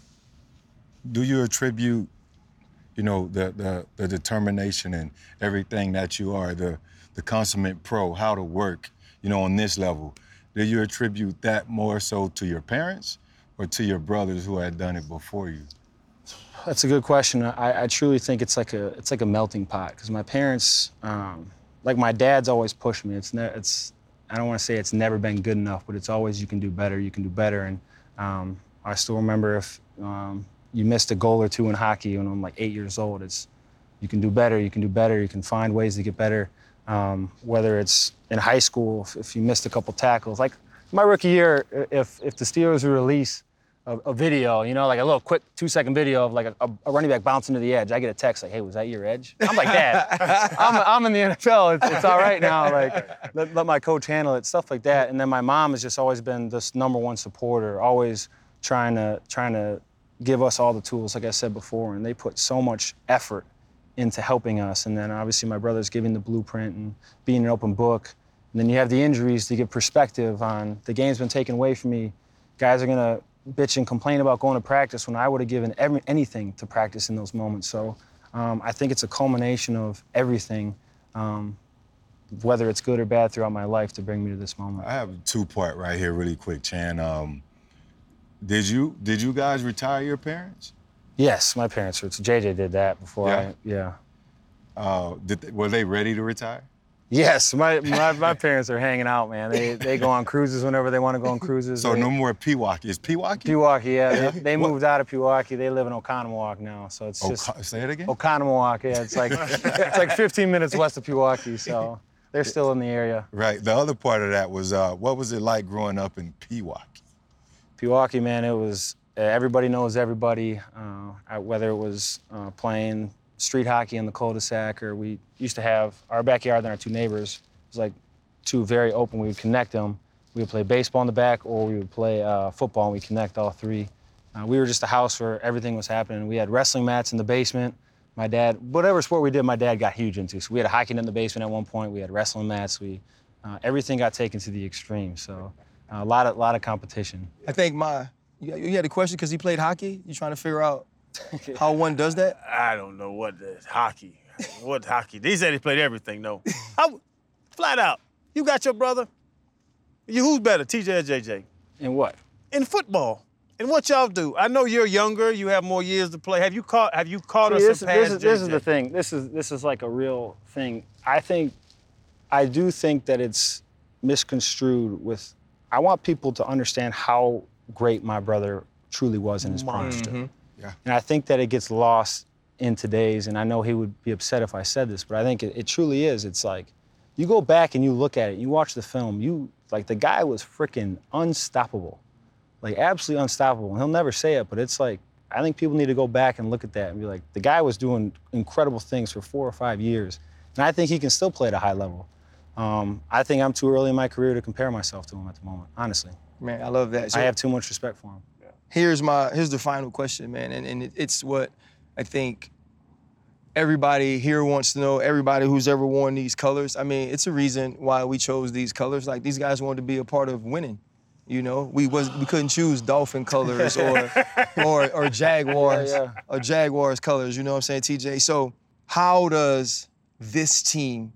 do you attribute, you know, the, the, the determination and everything that you are, the, the consummate pro, how to work, you know, on this level, do you attribute that more so to your parents or to your brothers who had done it before you? That's a good question. I, I truly think it's like a it's like a melting pot, because my parents, um, like my dad's always pushed me. It's ne- it's I don't want to say it's never been good enough, but it's always you can do better, you can do better. And um, I still remember if um, you missed a goal or two in hockey when I'm like eight years old, it's you can do better, you can do better, you can find ways to get better. Um, whether it's in high school, if, if you missed a couple tackles, like my rookie year, if if the Steelers would release A, a video, you know, like a little quick two-second video of like a, a running back bouncing to the edge. I get a text like, "Hey, was that your edge?" I'm like, "Dad, I'm, I'm in the N F L. It's, it's all right now. Like, let, let my coach handle it." Stuff like that. And then my mom has just always been this number one supporter, always trying to trying to give us all the tools, like I said before. And they put so much effort into helping us. And then obviously my brother's giving the blueprint and being an open book. And then you have the injuries to give perspective on the game's been taken away from me. Guys are gonna bitch and complain about going to practice when I would have given every, anything to practice in those moments. So um, I think it's a culmination of everything, um, whether it's good or bad throughout my life, to bring me to this moment. I have a two-part right here really quick, Chan. Um, did you did you guys retire your parents? Yes, my parents were. J J did that before Yeah. I, yeah. Uh, did they, were they ready to retire? Yes, my, my, my parents are hanging out, man. They they go on cruises whenever they want to go on cruises. So they, no more Pewaukee. Is Pewaukee? Pewaukee, yeah. They, they moved out of Pewaukee. They live in Oconomowoc now, so it's just. Oco- say it again? Oconomowoc, yeah. It's like it's like fifteen minutes west of Pewaukee, so they're still in the area. Right. The other part of that was, uh, what was it like growing up in Pewaukee? Pewaukee, man, it was uh, everybody knows everybody. Uh, whether it was uh, playing street hockey in the cul-de-sac, or we used to have our backyard and our two neighbors. It was like two very open. We would connect them. We would play baseball in the back, or we would play uh, football, and we connect all three. Uh, we were just a house where everything was happening. We had wrestling mats in the basement. My dad, whatever sport we did, my dad got huge into. So we had a hockey net in the basement at one point. We had wrestling mats. We, uh, everything got taken to the extreme. So uh, a lot of, lot of competition. I think my, you, you had a question because he played hockey? You trying to figure out how one does that? I don't know what the hockey. What hockey? They said he played everything, though. How, flat out. You got your brother. You who's better, T J or J J? In what? In football. And what y'all do? I know you're younger. You have more years to play. Have you caught? Have you caught See, us this, past this, is, this J is J? the thing. This is this is like a real thing. I think, I do think that it's misconstrued with. I want people to understand how great my brother truly was in his prime. Mm-hmm. Yeah. And I think that it gets lost in today's, and I know he would be upset if I said this, but I think it, it truly is. It's like, you go back and you look at it, you watch the film, you, like the guy was freaking unstoppable. Like absolutely unstoppable. And he'll never say it, but it's like, I think people need to go back and look at that and be like, the guy was doing incredible things for four or five years. And I think he can still play at a high level. Um, I think I'm too early in my career to compare myself to him at the moment, honestly. Man, I love that. So I have too much respect for him. Here's my here's the final question, man, and, and it, it's what I think everybody here wants to know, everybody who's ever worn these colors. I mean, it's a reason why we chose these colors. Like, these guys wanted to be a part of winning. You know, we was we couldn't choose Dolphin colors or or or Jaguars Yeah, yeah. or Jaguars colors. You know what I'm saying, T J? So how does this team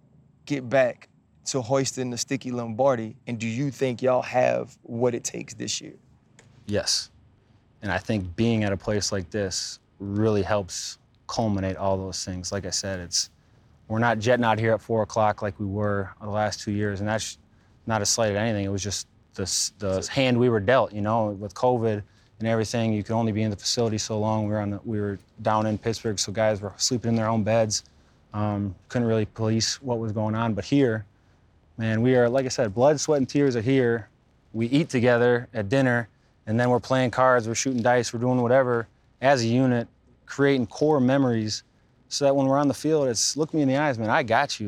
get back to hoisting the sticky Lombardi? And do you think y'all have what it takes this year? Yes. And I think being at a place like this really helps culminate all those things. Like I said, it's we're not jetting out here at four o'clock like we were the last two years, and that's not a slight at anything. It was just the, the hand we were dealt, you know, with COVID and everything. You could only be in the facility so long. We were on the, we were down in Pittsburgh, so guys were sleeping in their own beds. Um, couldn't really police what was going on. But here, man, we are, like I said, blood, sweat, and tears are here. We eat together at dinner, and then we're playing cards, we're shooting dice, we're doing whatever as a unit, creating core memories so that when we're on the field, it's look me in the eyes, man, I got you. Like,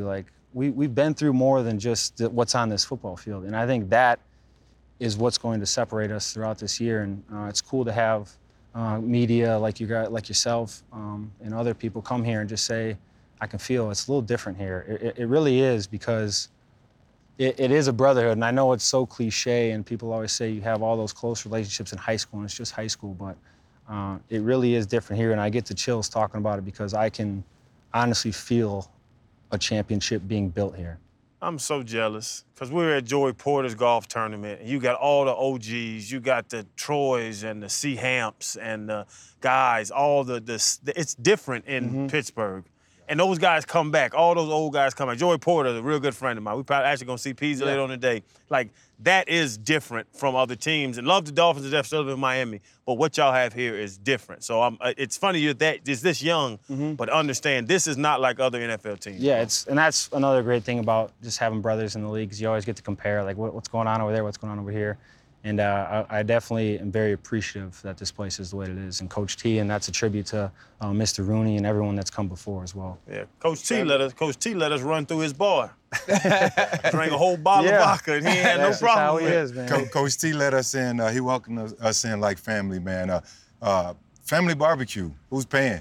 we, we've been through more than just the, what's on this football field. And I think that is what's going to separate us throughout this year. And uh, it's cool to have uh, media like you got, like yourself um, and other people come here and just say, I can feel it's a little different here. It, it really is, because it, it is a brotherhood. And I know it's so cliche, and people always say you have all those close relationships in high school, and it's just high school. But uh, it really is different here. And I get the chills talking about it, because I can honestly feel a championship being built here. I'm so jealous, because we were at Joey Porter's golf tournament, and you got all the O Gs, you got the Troys and the C. Hamps and the guys, all the, the it's different in mm-hmm. Pittsburgh. And those guys come back, all those old guys come back. Joey Porter is a real good friend of mine. We probably actually gonna see Peasy yeah. later on today. Like, that is different from other teams. And love the Dolphins to death, still live in Miami. But what y'all have here is different. So I'm, it's funny you're that, just this young, mm-hmm. but understand this is not like other N F L teams. Yeah, it's and that's another great thing about just having brothers in the league, is you always get to compare, like, what, what's going on over there, what's going on over here. And uh, I, I definitely am very appreciative that this place is the way it is, and Coach T, and that's a tribute to uh, Mister Rooney and everyone that's come before as well. Yeah, Coach T let us. Coach T let us run through his bar, drank a whole bottle yeah. of vodka, and he had that's no problem how with he it. is, man. Co- Coach T let us in. Uh, he welcomed us, us in like family, man. Uh, uh, family barbecue. Who's paying?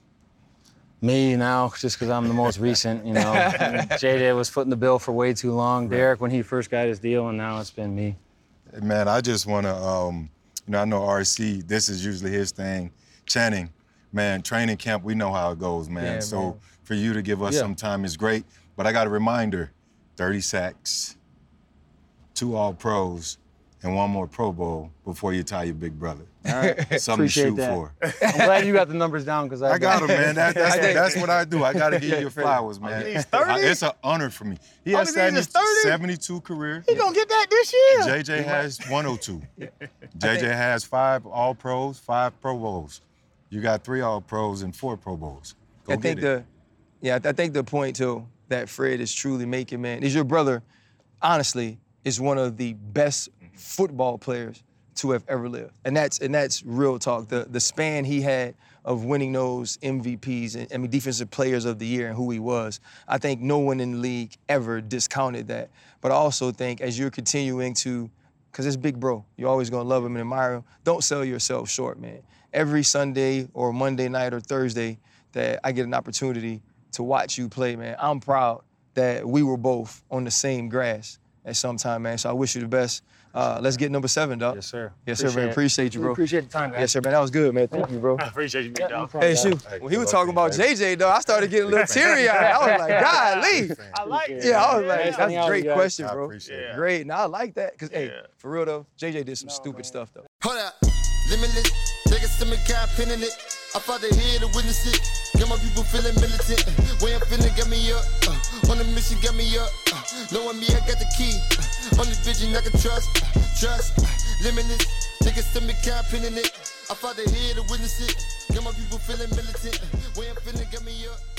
Me now, just because I'm the most recent, you know. J J was footing the bill for way too long. Right. Derek when he first got his deal, and now it's been me. Man, I just want to, um, you know, I know R C, this is usually his thing. Channing, man, training camp, we know how it goes, man. Yeah, so man. For you to give us yeah. some time is great. But I got a reminder, thirty sacks, two All-Pros, and one more Pro Bowl before you tie your big brother. All right. Something Appreciate to shoot that. for. I'm glad you got the numbers down, because I, I got them, man. That, that's, that's what I do. I got to give you flowers, man. He's thirty? I, it's an honor for me. He has seventy-two career. He gonna get that this year. J J has one oh two. J J has five All-Pros, five Pro Bowls. You got three All-Pros and four Pro Bowls. Go I think get it. the, yeah, I think the point too that Fred is truly making, man, is your brother, honestly, is one of the best football players to have ever lived. And that's and that's real talk. The the span he had of winning those M V Ps and I mean defensive players of the year and who he was, I think no one in the league ever discounted that. But I also think as you're continuing to, because it's big bro, you're always gonna love him and admire him, don't sell yourself short, man. Every Sunday or Monday night or Thursday that I get an opportunity to watch you play, man, I'm proud that we were both on the same grass at some time, man. So I wish you the best. Uh, let's get number seven, dog. Yes, sir. Yes, appreciate sir, man. It. Appreciate you, bro. Appreciate the time, guys. Yes, sir, man. That was good, man. Thank you, bro. I appreciate you, big dog. Yeah, hey, shoot. When he was talking about J J, though, I started getting a little teary-eyed. I was like, golly. I like it. Yeah, I was like, yeah. that's a great question, bro. I appreciate it. Great. Now, I like that. Because, hey, Yeah. for real, though, J J did some no, stupid man. stuff, though. Hold up, limitless. Take a stomach, got a pin in it. I fought the head to witness it. Got my people feeling militant. Way I'm feeling got me up. Uh, on the mission got me up. Uh, knowing me, I got the key. Uh, on the vision, I can trust. Uh, trust. Uh, limitless. Take a stomach, got a pin in it. I fought the head to witness it. Got my people feeling militant. Way I'm feeling got me up.